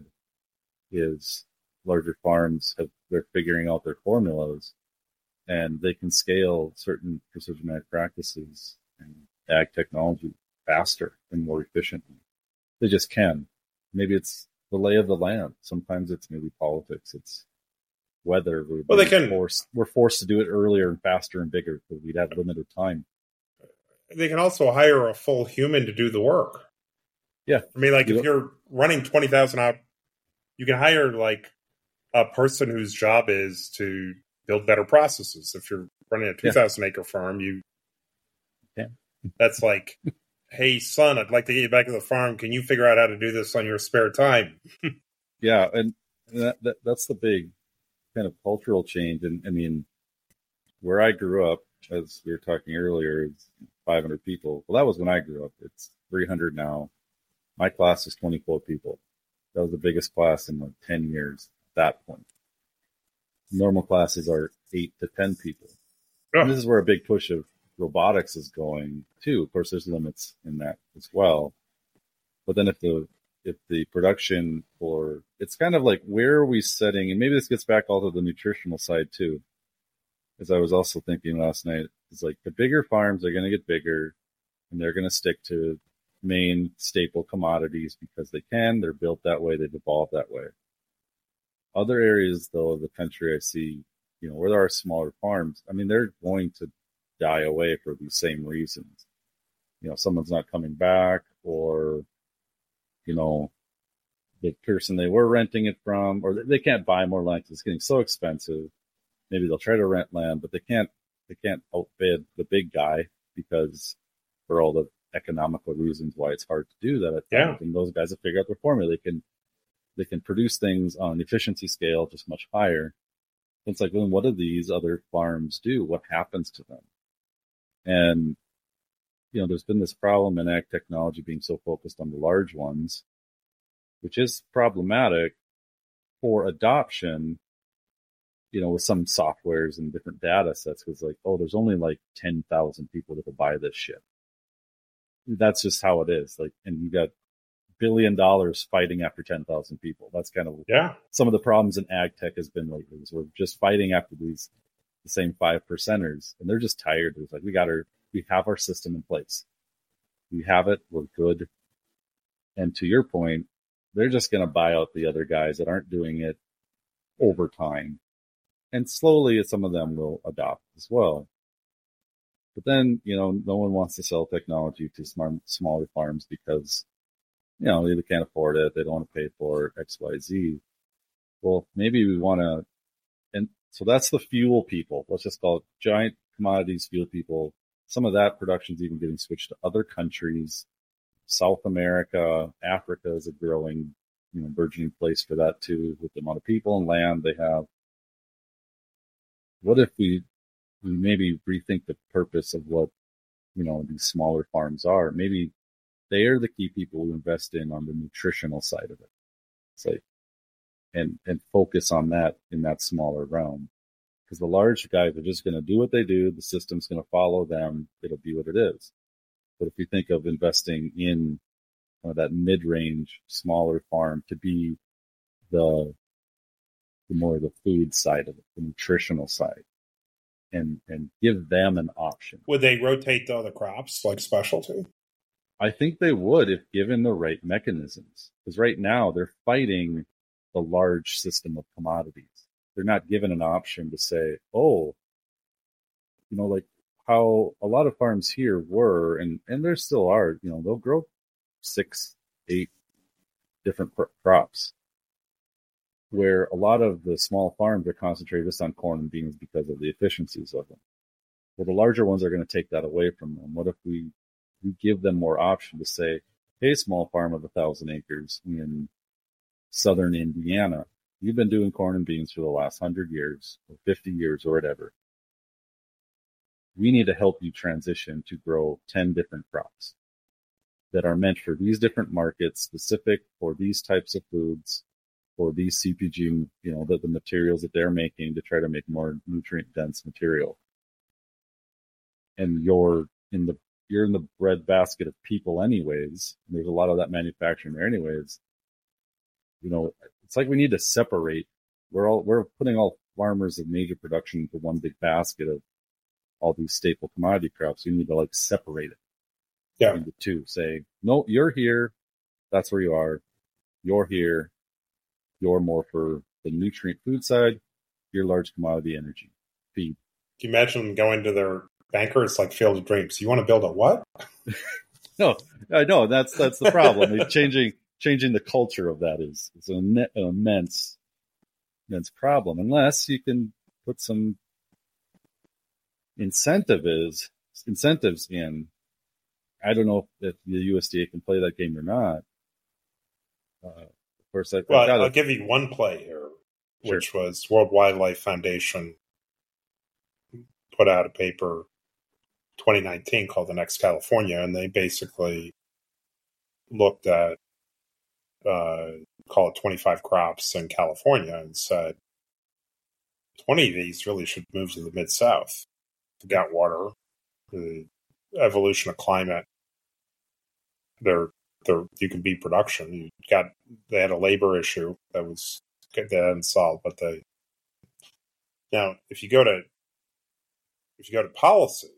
is larger farms have, they're figuring out their formulas, and they can scale certain precision ag practices and ag technology faster and more efficiently. They just can. Maybe it's the lay of the land. Sometimes it's maybe politics. It's weather. We're well, they can. Forced, we're forced to do it earlier and faster and bigger because we'd have limited time. They can also hire a full human to do the work. Yeah. I mean, like, you if you're running twenty thousand out, you can hire, like, a person whose job is to build better processes. If you're running a two thousand yeah. acre farm, you yeah. that's like, hey, son, I'd like to get you back to the farm. Can you figure out how to do this on your spare time? yeah, and that, that that's the big kind of cultural change. And I mean, where I grew up, as we were talking earlier, is five hundred people. Well, that was when I grew up. It's three hundred now. My class is twenty-four people. That was the biggest class in like ten years at that point. Normal classes are eight to ten people. Oh. And this is where a big push of robotics is going too. Of course, there's limits in that as well. But then if the if the production for, it's kind of like, where are we setting, and maybe this gets back all to the nutritional side too, as I was also thinking last night, is like the bigger farms are going to get bigger and they're going to stick to main staple commodities because they can, they're built that way, they've evolved that way. Other areas though of the country I see, you know, where there are smaller farms, I mean, they're going to die away for these same reasons. You know, someone's not coming back, or, you know, the person they were renting it from, or they can't buy more land because it's getting so expensive. Maybe they'll try to rent land, but they can't, they can't outbid the big guy because for all the economical reasons why it's hard to do that at yeah. times. And those guys have figured out their formula. They can, they can produce things on an efficiency scale just much higher. It's like, well, what do these other farms do? What happens to them? And, you know, there's been this problem in ag technology being so focused on the large ones, which is problematic for adoption, you know, with some softwares and different data sets. Because like, oh, there's only like ten thousand people that will buy this shit. That's just how it is. Like, and you got billion dollars fighting after ten thousand people. That's kind of yeah. some of the problems in ag tech has been lately. Is we're just fighting after these the same five percenters, and they're just tired. It's like, we got our, we have our system in place. We have it. We're good. And to your point, they're just going to buy out the other guys that aren't doing it over time. And slowly some of them will adopt as well. But then, you know, no one wants to sell technology to smart, smaller farms because, you know, they can't afford it. They don't want to pay for X, Y, Z. Well, maybe we want to, and so that's the fuel people. Let's just call it giant commodities fuel people. Some of that production is even getting switched to other countries. South America, Africa is a growing, you know, burgeoning place for that too, with the amount of people and land they have. What if we, we maybe rethink the purpose of what, you know, these smaller farms are? Maybe they are the key people who invest in on the nutritional side of it. It's like, and and focus on that in that smaller realm. Because the large guys are just going to do what they do. The system's going to follow them. It'll be what it is. But if you think of investing in uh, that mid-range, smaller farm to be the, the more the food side of it, the nutritional side, and and give them an option. Would they rotate to other crops like specialty? I think they would if given the right mechanisms. Because right now they're fighting the large system of commodities. They're not given an option to say, oh, you know, like how a lot of farms here were, and, and there still are, you know, they'll grow six, eight different crops, where a lot of the small farms are concentrated just on corn and beans because of the efficiencies of them. Well, the larger ones are going to take that away from them. What if we, we give them more option to say, hey, small farm of a thousand acres in southern Indiana, you've been doing corn and beans for the last hundred years or fifty years or whatever. We need to help you transition to grow ten different crops that are meant for these different markets, specific for these types of foods, for these C P G, you know, the, the materials that they're making to try to make more nutrient dense material. And you're in the, you're in the bread basket of people anyways. And there's a lot of that manufacturing there anyways. You know, it's like we need to separate. We're all, we're putting all farmers of major production into one big basket of all these staple commodity crops. You need to like separate it. Yeah. Into two. Say, no, you're here. That's where you are. You're here. You're more for the nutrient food side. You're large commodity energy feed. Can you imagine them going to their banker? It's like Field of Dreams. You want to build a what? No, I know that's that's the problem. It's changing changing the culture of that is is an, an immense immense problem. Unless you can put some incentive is incentives in. I don't know if the U S D A can play that game or not. Uh, of course, I, well, I've got I'll a, give you one play here, sure. which was World Wildlife Foundation put out a paper twenty nineteen called The Next California, and they basically looked at, uh, call it twenty-five crops in California and said twenty of these really should move to the Mid-South. The got water, the evolution of climate, there, there, you can beat production. You got, they had a labor issue that was, that hadn't solved, but they, now, if you go to, if you go to policy,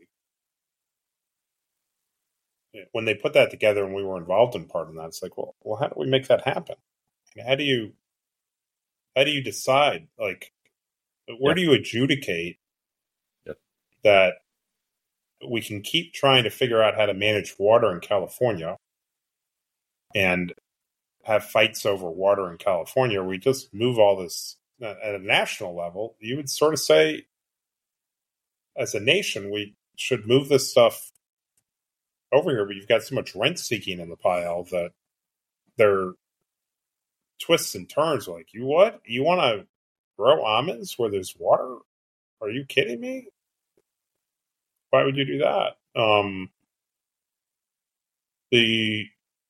when they put that together and we were involved in part of that, it's like, well, well, how do we make that happen? How do you, how do you decide, like, where yep. do you adjudicate yep. that we can keep trying to figure out how to manage water in California and have fights over water in California? We just move all this at a national level. You would sort of say, as a nation, we should move this stuff over here, but you've got so much rent seeking in the pile that there are twists and turns. Like, you what? You want to grow almonds where there's water? Are you kidding me? Why would you do that? Um, the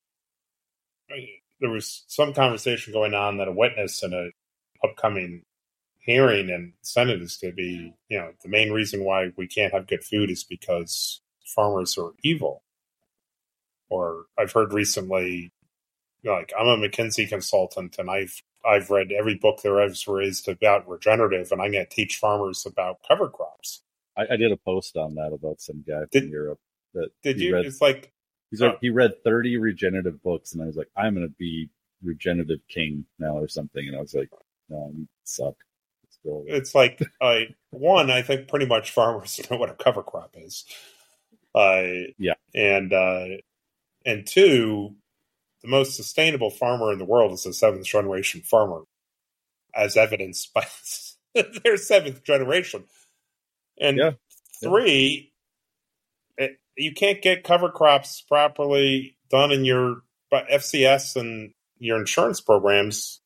there was some conversation going on that a witness in a upcoming hearing in the Senate is to be, you know, the main reason why we can't have good food is because farmers are evil. Or I've heard recently, like, I'm a McKinsey consultant, and I've I've read every book there is raised about regenerative, and I'm going to teach farmers about cover crops. I, I did a post on that about some guy did, from Europe. That did you? Read, it's like he's uh, he read thirty regenerative books, and I was like, I'm going to be regenerative king now or something. And I was like, no, you suck. It's like, uh, one, I think pretty much farmers know what a cover crop is. Uh, yeah, and uh, and two, the most sustainable farmer in the world is a seventh generation farmer, as evidenced by their seventh generation. And yeah. three, yeah. It, you can't get cover crops properly done in your F C S and your insurance programs.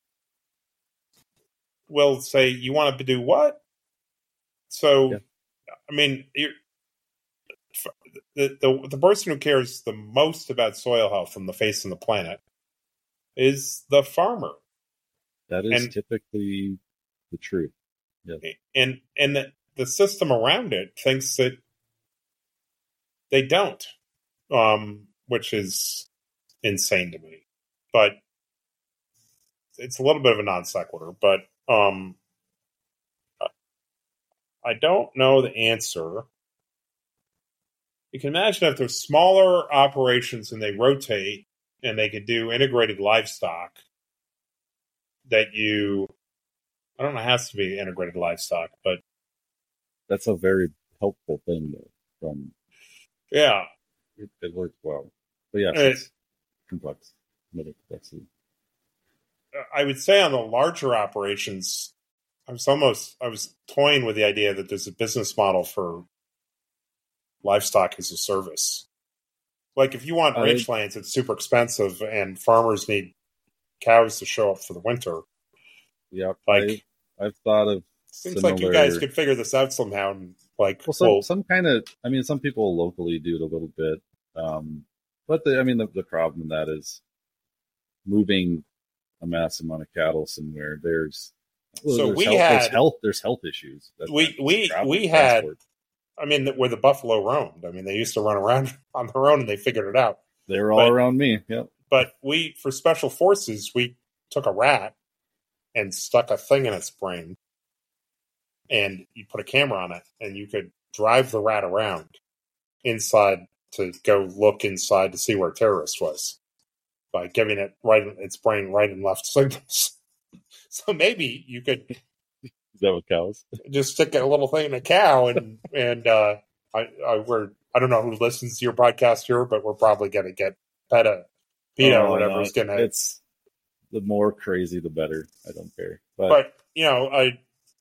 Will say, you want to do what? So, yeah. I mean, you're, the, the the person who cares the most about soil health on the face of the planet is the farmer. That is and typically the truth. Yes. and and the, the system around it thinks that they don't, um, which is insane to me. But it's a little bit of a non sequitur. But um, I don't know the answer. You can imagine if there's smaller operations and they rotate and they could do integrated livestock, that you, I don't know, it has to be integrated livestock, but That's a very helpful thing, though. From yeah, it, it works well. But yes, it, it's complex. Another complexity. I would say on the larger operations, I was almost, I was toying with the idea that there's a business model for livestock as a service. Like if you want I- rangelands, it's super expensive and farmers need cows to show up for the winter. Yep. Like, I, I've thought of seems similar, like you guys could figure this out somehow. And like, well, some well, some kind of. I mean, some people locally do it a little bit, um, but the, I mean, the, the problem in that is moving a massive amount of cattle somewhere. There's well, So there's we health, had- there's health there's health issues. That we we travel, we had. transport. I mean, where the buffalo roamed. I mean, they used to run around on their own, and they figured it out. They were all but- around me. Yep. But we, for special forces, we took a rat and stuck a thing in its brain, and you put a camera on it, and you could drive the rat around inside to go look inside to see where a terrorist was by giving it right in its brain right and left signals. So maybe you could Is that what cows? just stick a little thing in a cow, and and uh, I, I we're I don't know who listens to your podcast here, but we're probably gonna get PETA, PETA, Oh, or whatever no, is gonna. It's the more crazy, the better. I don't care. But, But you know, I,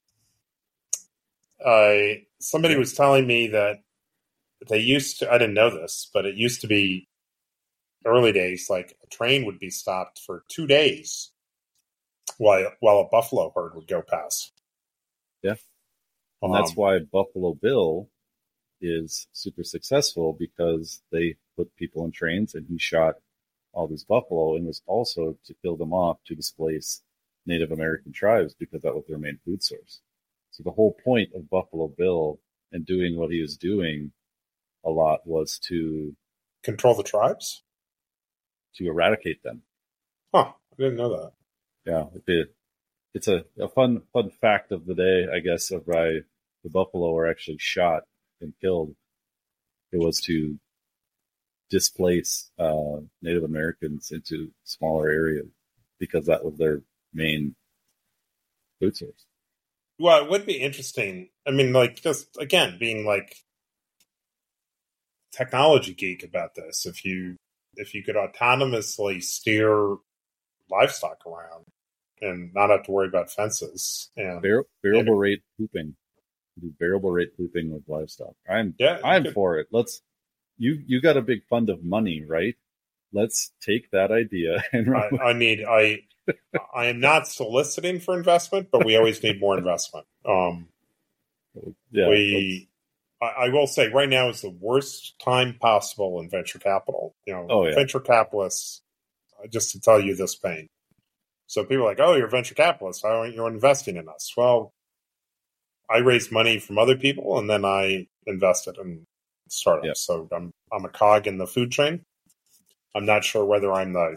I somebody was telling me that they used to. I didn't know this, but it used to be early days. Like a train would be stopped for two days while while a buffalo herd would go past. Yeah. and that's Um, why Buffalo Bill is super successful, because they put people in trains and he shot all these buffalo, and was also to kill them off to displace Native American tribes, because that was their main food source. So the whole point of Buffalo Bill and doing what he was doing a lot was to control the tribes. to eradicate them. Huh? I didn't know that. Yeah, it, it's a, a fun fun fact of the day, I guess, of why the buffalo were actually shot and killed. It was to displace uh, Native Americans into smaller areas, because that was their main food source. Well, it would be interesting. I mean, like, just again, being like technology geek about this. If you if you could autonomously steer livestock around and not have to worry about fences, and Var- variable rate pooping, do variable rate pooping with livestock. I'm yeah, you I'm could- for it. Let's you you got a big fund of money, right? Let's take that idea and run I, with I need I I am not soliciting for investment, but we always need more investment. Um, it. Yeah, we I, I will say right now is the worst time possible in venture capital. You know, Oh, yeah. venture capitalists. uh, Just to tell you this pain. So people are like, oh, you're a venture capitalist. Why aren't you investing in us? Well, I raised money from other people and then I invested in startups. Yep. So I'm I'm a cog in the food chain. I'm not sure whether I'm the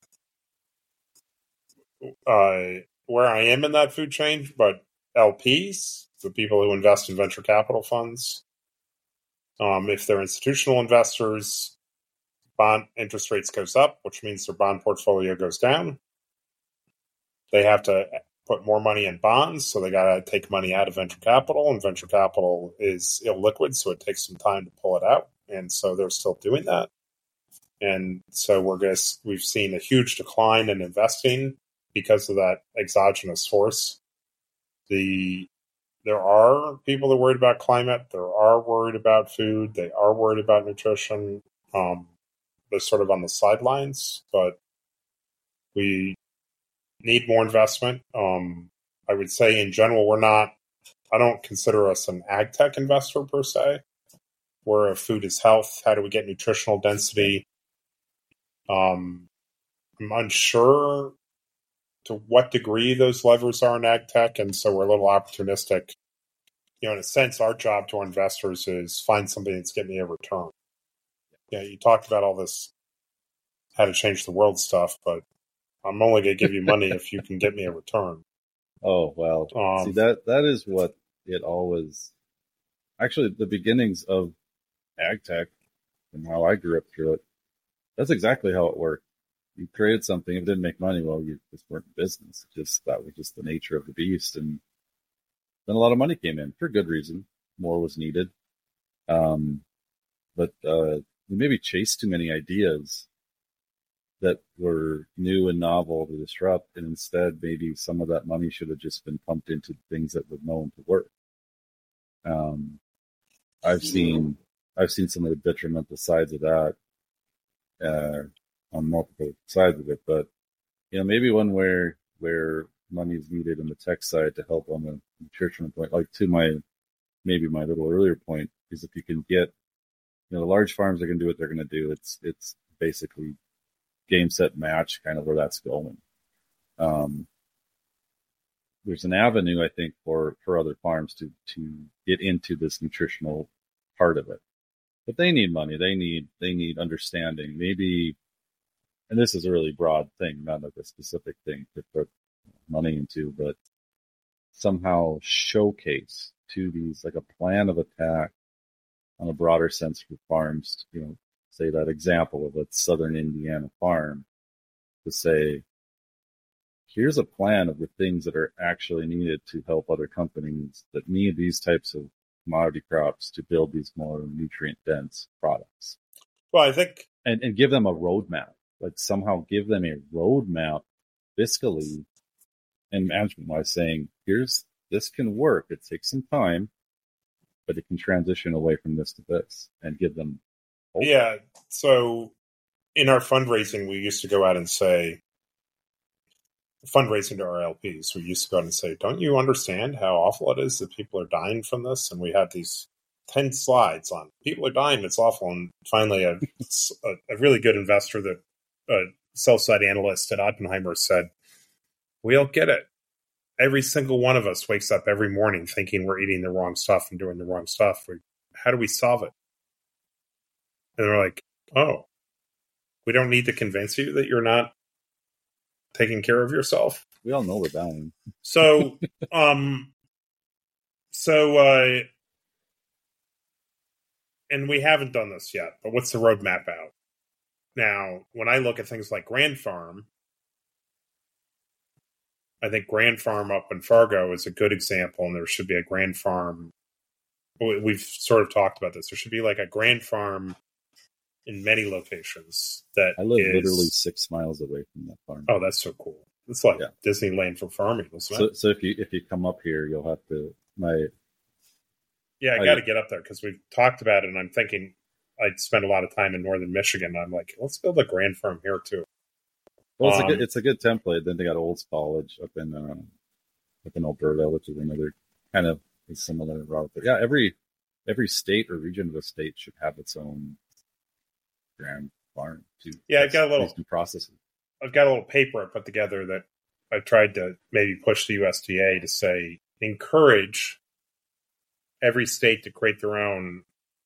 uh, where I am in that food chain, but L Ps, the people who invest in venture capital funds, um, if they're institutional investors, bond interest rates goes up, which means their bond portfolio goes down. They have to put more money in bonds, so they got to take money out of venture capital, and venture capital is illiquid, so it takes some time to pull it out, and so they're still doing that. And so we're just, we've seen a huge decline in investing because of that exogenous force. The there are people that are worried about climate. There are worried about food. They are worried about nutrition. Um, they're sort of on the sidelines, but we need more investment. Um, I would say in general, we're not, I don't consider us an ag tech investor per se. We're a food is health. How do we get nutritional density? Um, I'm unsure to what degree those levers are in ag tech, and so we're a little opportunistic. You know, in a sense, our job to our investors is find something that's getting me a return. Yeah, you talked about all this how to change the world stuff, but I'm only going to give you money if you can get me a return. Oh, well, Um, see, that that is what it always, actually, the beginnings of ag tech and how I grew up through it, that's exactly how it worked. You created something, if it didn't make money, well, you just weren't in business. Just that was just the nature of the beast. And then a lot of money came in for good reason. More was needed. Um, but uh, we maybe chased too many ideas that were new and novel to disrupt, and instead maybe some of that money should have just been pumped into things that were known to work. Um, I've seen I've seen some of the detrimental sides of that uh, on multiple sides of it, but you know, maybe one where where money is needed in the tech side to help on the nutritional point, like to my maybe my little earlier point, is if you can get, you know, the large farms are going to do what they're going to do. It's it's basically game, set, match, kind of where that's going. Um, there's an avenue, I think, for, for other farms to, to get into this nutritional part of it. But they need money. They need, they need understanding. Maybe, and this is a really broad thing, not like a specific thing to put money into, but somehow showcase to these, like a plan of attack on a broader sense for farms, you know, say that example of a southern Indiana farm, to say, here's a plan of the things that are actually needed to help other companies that need these types of commodity crops to build these more nutrient dense products. Well, I think, and, and give them a roadmap, like somehow give them a roadmap fiscally and management wise, saying, here's, this can work. It takes some time, but it can transition away from this to this, and give them hope. Yeah. So in our fundraising, we used to go out and say, fundraising to our L Ps, we used to go out and say, don't you understand how awful it is that people are dying from this? And we had these ten slides on people are dying, it's awful. And finally, a, a, a really good investor, that a sell-side analyst at Oppenheimer, said, we all get it. Every single one of us wakes up every morning thinking we're eating the wrong stuff and doing the wrong stuff. We, how do we solve it? And they're like, oh, we don't need to convince you that you're not taking care of yourself. We all know we're dying. So, um, so, uh, and we haven't done this yet, but what's the roadmap out? Now, when I look at things like Grand Farm, I think Grand Farm up in Fargo is a good example, and there should be a Grand Farm. We've sort of talked about this. There should be like a Grand Farm in many locations. That I live is, literally six miles away from that farm. Oh, that's so cool! It's like yeah. Disneyland for farming, isn't so, it? So if you if you come up here, you'll have to my. Yeah, I got to get up there because we've talked about it, and I'm thinking I'd spend a lot of time in northern Michigan. I'm like, let's build a Grand Farm here too. Well, it's, um, a good, it's a good template. Then they got Olds College up in uh, up in Alberta, which is another kind of a similar route. But yeah, every every state or region of the state should have its own Grand Farm too. Yeah, I've got a little processes. I've got a little paper I put together that I tried to maybe push the U S D A to say encourage every state to create their own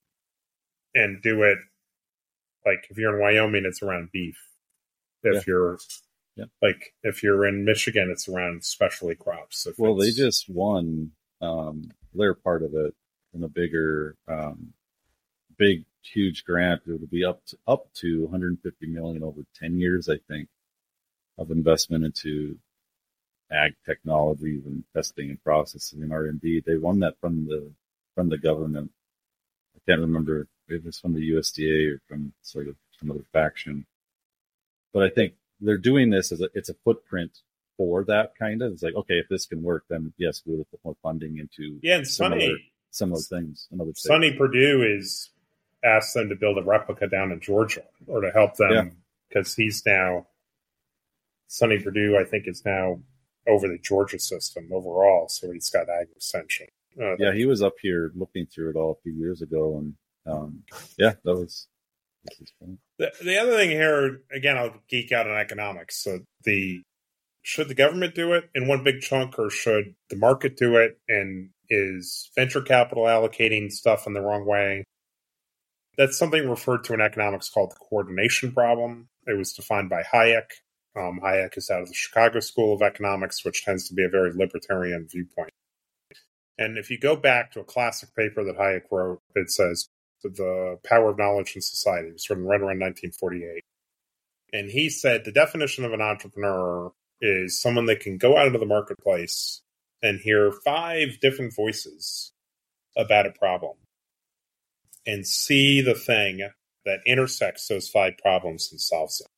and do it. Like if you're in Wyoming, it's around beef. If yeah. you're yeah. like if you're in Michigan, it's around specialty crops. If well, they just won. Um, they're part of it in a bigger, um, big, huge grant. It would be up to up to one hundred fifty million dollars over ten years, I think, of investment into ag technologies and testing and processing and R and D. They won that from the from the government. I can't remember if it was from the U S D A or from sort of some other faction. But I think they're doing this as a, it's a footprint for that kind of. It's like, okay, if this can work, then yes, we'll put more funding into yeah, and similar, Sonny, similar things. Another Sonny Perdue is asked them to build a replica down in Georgia or to help them because yeah. he's now, Sonny Perdue, I think, is now over the Georgia system overall. So he's got ag extension. Uh, yeah, he was up here looking through it all a few years ago. And um, yeah, that was. The, the other thing here, again, I'll geek out on economics. So the should the government do it in one big chunk, or should the market do it? And is venture capital allocating stuff in the wrong way? That's something referred to in economics called the coordination problem. It was defined by Hayek. Um, Hayek is out of the Chicago School of Economics, which tends to be a very libertarian viewpoint. And if you go back to a classic paper that Hayek wrote, it says The Power of Knowledge in Society. It was written right around nineteen forty-eight. And he said the definition of an entrepreneur is someone that can go out into the marketplace and hear five different voices about a problem and see the thing that intersects those five problems and solves it.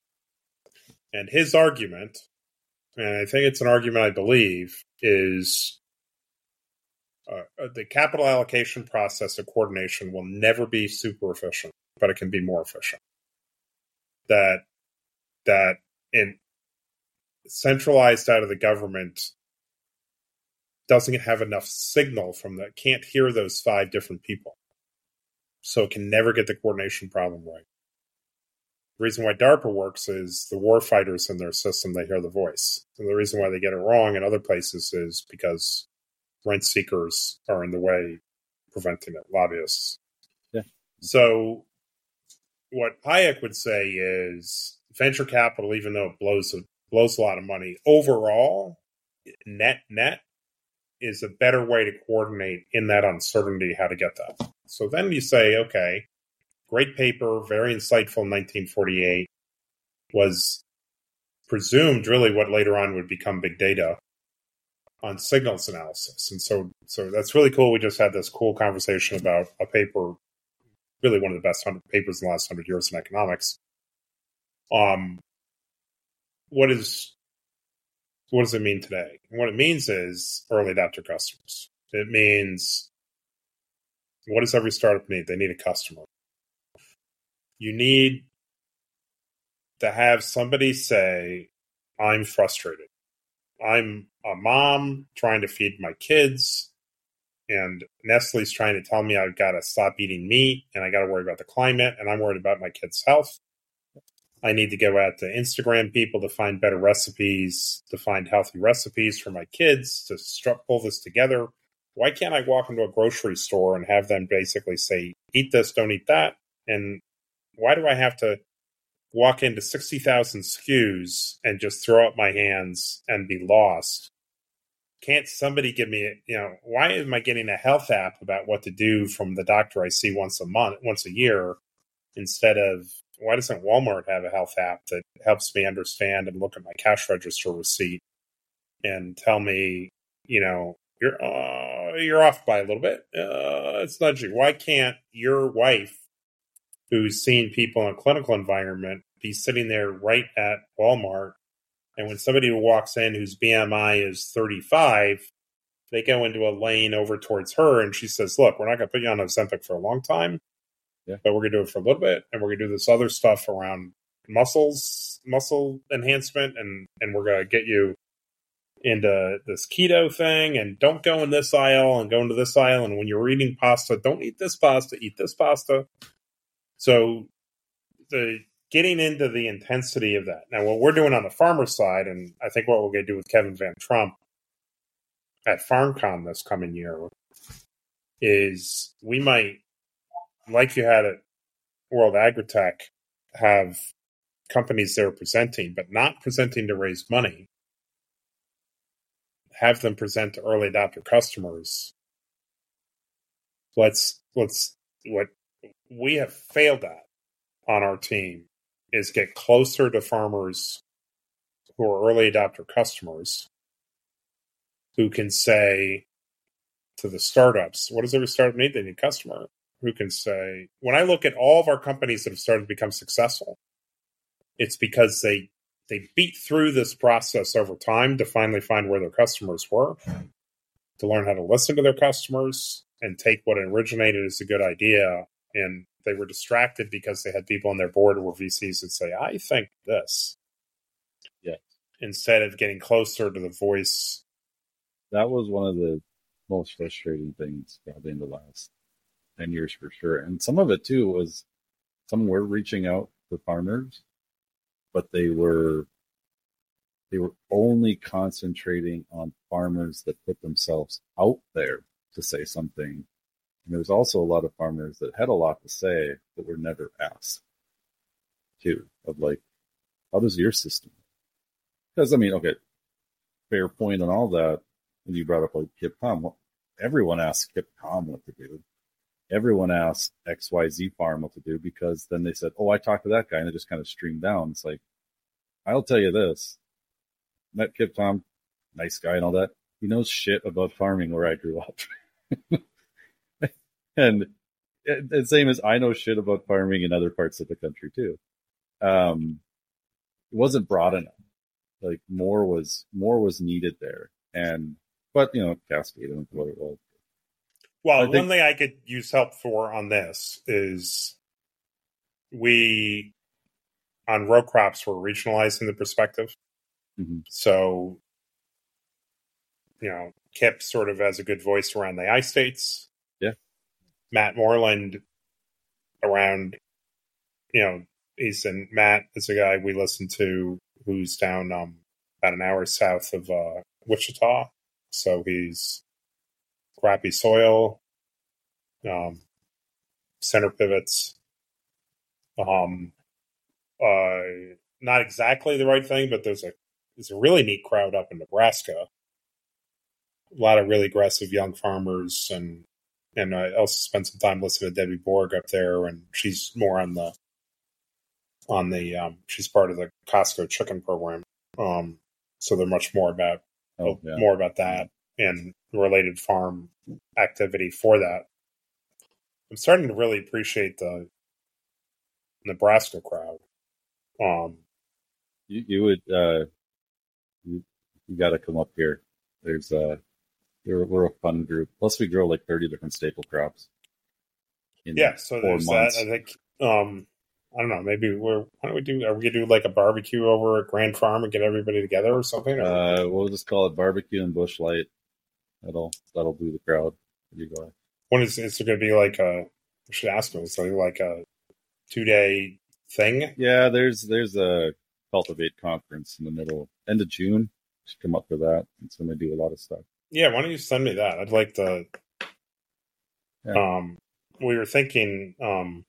And his argument, and I think it's an argument I believe, is uh, the capital allocation process of coordination will never be super efficient, but it can be more efficient. That that in centralized out of the government doesn't have enough signal from that, can't hear those five different people. So it can never get the coordination problem right. The reason why DARPA works is the war fighters in their system, they hear the voice. And the reason why they get it wrong in other places is because rent seekers are in the way, preventing it, lobbyists. Yeah. So what Hayek would say is venture capital, even though it blows a, blows a lot of money, overall, net, net, is a better way to coordinate in that uncertainty how to get that. So then you say, okay, great paper, very insightful in nineteen forty-eight, was presumed really what later on would become big data on signals analysis. And so so that's really cool. We just had this cool conversation about a paper, really one of the best hundred papers in the last hundred years in economics. Um, what is what does it mean today? And what it means is early adopter customers. It means, what does every startup need? They need a customer. You need to have somebody say, I'm frustrated. I'm a mom trying to feed my kids, and Nestle's trying to tell me I've got to stop eating meat, and I got to worry about the climate, and I'm worried about my kids' health. I need to go out to Instagram people to find better recipes, to find healthy recipes for my kids, to stru- pull this together. Why can't I walk into a grocery store and have them basically say, eat this, don't eat that? And why do I have to walk into sixty thousand S K Us and just throw up my hands and be lost? Can't somebody give me, you know, why am I getting a health app about what to do from the doctor I see once a month, once a year, instead of, why doesn't Walmart have a health app that helps me understand and look at my cash register receipt and tell me, you know, you're uh, you're off by a little bit. Uh, it's nudging. Why can't your wife, who's seeing people in a clinical environment, be sitting there right at Walmart, and when somebody walks in whose B M I is thirty-five, they go into a lane over towards her, and she says, look, we're not going to put you on Ozempic for a long time, yeah. but we're going to do it for a little bit, and we're going to do this other stuff around muscles, muscle enhancement, and, and we're going to get you into this keto thing, and don't go in this aisle and go into this aisle, and when you're eating pasta, don't eat this pasta, eat this pasta. So the getting into the intensity of that. Now, what we're doing on the farmer side, and I think what we're going to do with Kevin Van Trump at FarmCon this coming year, is we might, like you had at World Agritech, have companies that are presenting, but not presenting to raise money. Have them present to early adopter customers. Let's, let's, what we have failed at on our team is get closer to farmers who are early adopter customers, who can say to the startups, what does every startup need? They need a customer. Who can say, when I look at all of our companies that have started to become successful, it's because they they beat through this process over time to finally find where their customers were, to learn how to listen to their customers and take what originated as a good idea. And they were distracted because they had people on their board who were V Cs that say, I think this. Yeah. Instead of getting closer to the voice. That was one of the most frustrating things probably in the last ten years for sure. And some of it too was some were reaching out to farmers, but they were they were only concentrating on farmers that put themselves out there to say something. And there's also a lot of farmers that had a lot to say that were never asked, too, of like, how does your system? Because, I mean, okay, fair point on all that. When you brought up like Kip Tom, well, everyone asks Kip Tom what to do. Everyone asks X Y Z Farm what to do, because then they said, oh, I talked to that guy, and it just kind of streamed down. It's like, I'll tell you this. Met Kip Tom, nice guy and all that. He knows shit about farming where I grew up. and, and same as I know shit about farming in other parts of the country too. Um, it wasn't broad enough. Like more was more was needed there. And but you know, cascade into what it was. Well, think, one thing I could use help for on this is we on row crops we're regionalizing the perspective. Mm-hmm. So, you know, Kip sort of has a good voice around the I states. Yeah. Matt Moreland around, you know, he's in Matt is a guy we listen to who's down um, about an hour south of uh, Wichita. So he's crappy soil, um, center pivots, um, uh, not exactly the right thing, but there's a there's a really neat crowd up in Nebraska. A lot of really aggressive young farmers, and and I also spent some time listening to Debbie Borg up there, and she's more on the on the um, she's part of the Costco chicken program, um, so they're much more about oh, yeah. more about that and related farm activity for that. I'm starting to really appreciate the Nebraska crowd. Um, you, you would uh, you, you got to come up here. There's uh, we're, we're a fun group. Plus, we grow like thirty different staple crops. In yeah, so four there's months. that. I think. Um, I don't know. Maybe we're. Why don't we do? Are we gonna do like a barbecue over at Grand Farm and get everybody together or something? Or? Uh, we'll just call it barbecue and bush light. That'll that'll do the crowd. You go. When is is it going to be like a? I should ask them. It's like a two day thing. Yeah, there's there's a Cultivate conference in the middle end of June. Should come up for that. It's when they do a lot of stuff. Yeah, why don't you send me that? I'd like to. Yeah. Um, we were thinking. Um,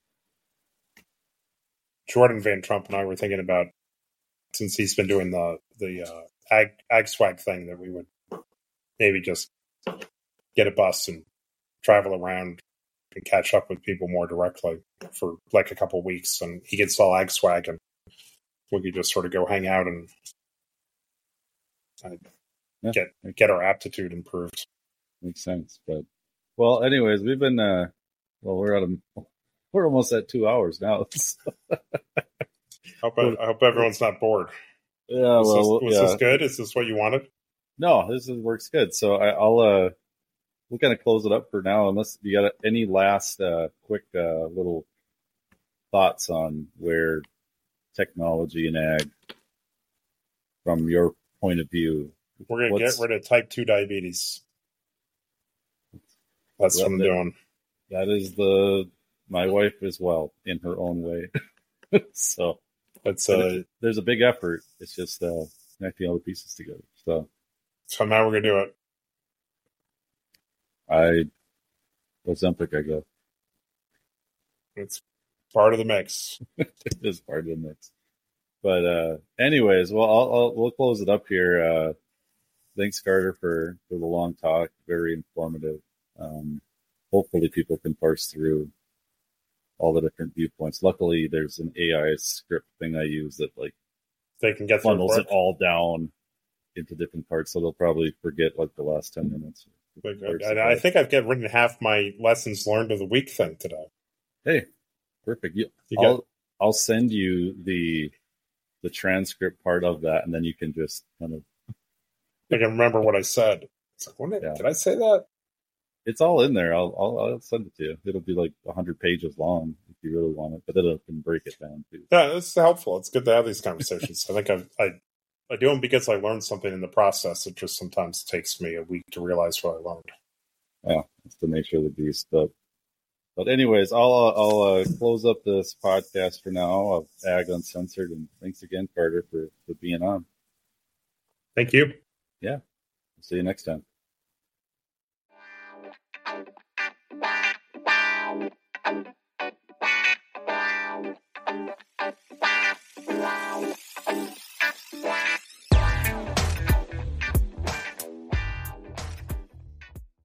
Jordan Van Trump and I were thinking about, since he's been doing the the uh, ag ag swag thing, that we would maybe just get a bus and travel around and catch up with people more directly for like a couple of weeks, and he gets all ag swag, and we could just sort of go hang out and uh, yeah. get get our aptitude improved. Makes sense. But well, anyways, we've been uh, well, we're at a we're almost at two hours now. hope I, I hope everyone's not bored. Yeah, was well, this, was yeah. this good? Is this what you wanted? No, this is, works good. So I, I'll uh, we'll kind of close it up for now. Unless you got any last uh, quick uh, little thoughts on where technology and ag, from your point of view, we're gonna get rid of type two diabetes. That's what I'm that, doing. That is the my wife as well in her own way. So it's uh, there's a big effort. It's just uh, connecting all the pieces together. So so now we're gonna do it. I Ozempic, I guess. It's part of the mix. It is part of the mix. But uh, anyways, well, I'll, I'll we'll close it up here. Uh, thanks, Carter, for for the long talk. Very informative. Um, hopefully, people can parse through all the different viewpoints. Luckily, there's an A I script thing I use that like they can get funnels it all down into different parts, so they'll probably forget like the last ten minutes. I, I think I've get written half my lessons learned of the week thing today. Hey, perfect. You, you I'll get, I'll send you the the transcript part of that, and then you can just kind of. I can remember what I said. It's like, when did, yeah. did I say that? It's all in there. I'll I'll, I'll send it to you. It'll be like a hundred pages long if you really want it, but then it can break it down too. Yeah, this is helpful. It's good to have these conversations. I think I I I do them because I learned something in the process. It just sometimes takes me a week to realize what I learned. Yeah, it's the nature of the beast. But but anyways, I'll uh, I'll uh, close up this podcast for now of Ag Uncensored, and thanks again, Carter, for for being on. Thank you. Yeah. See you next time.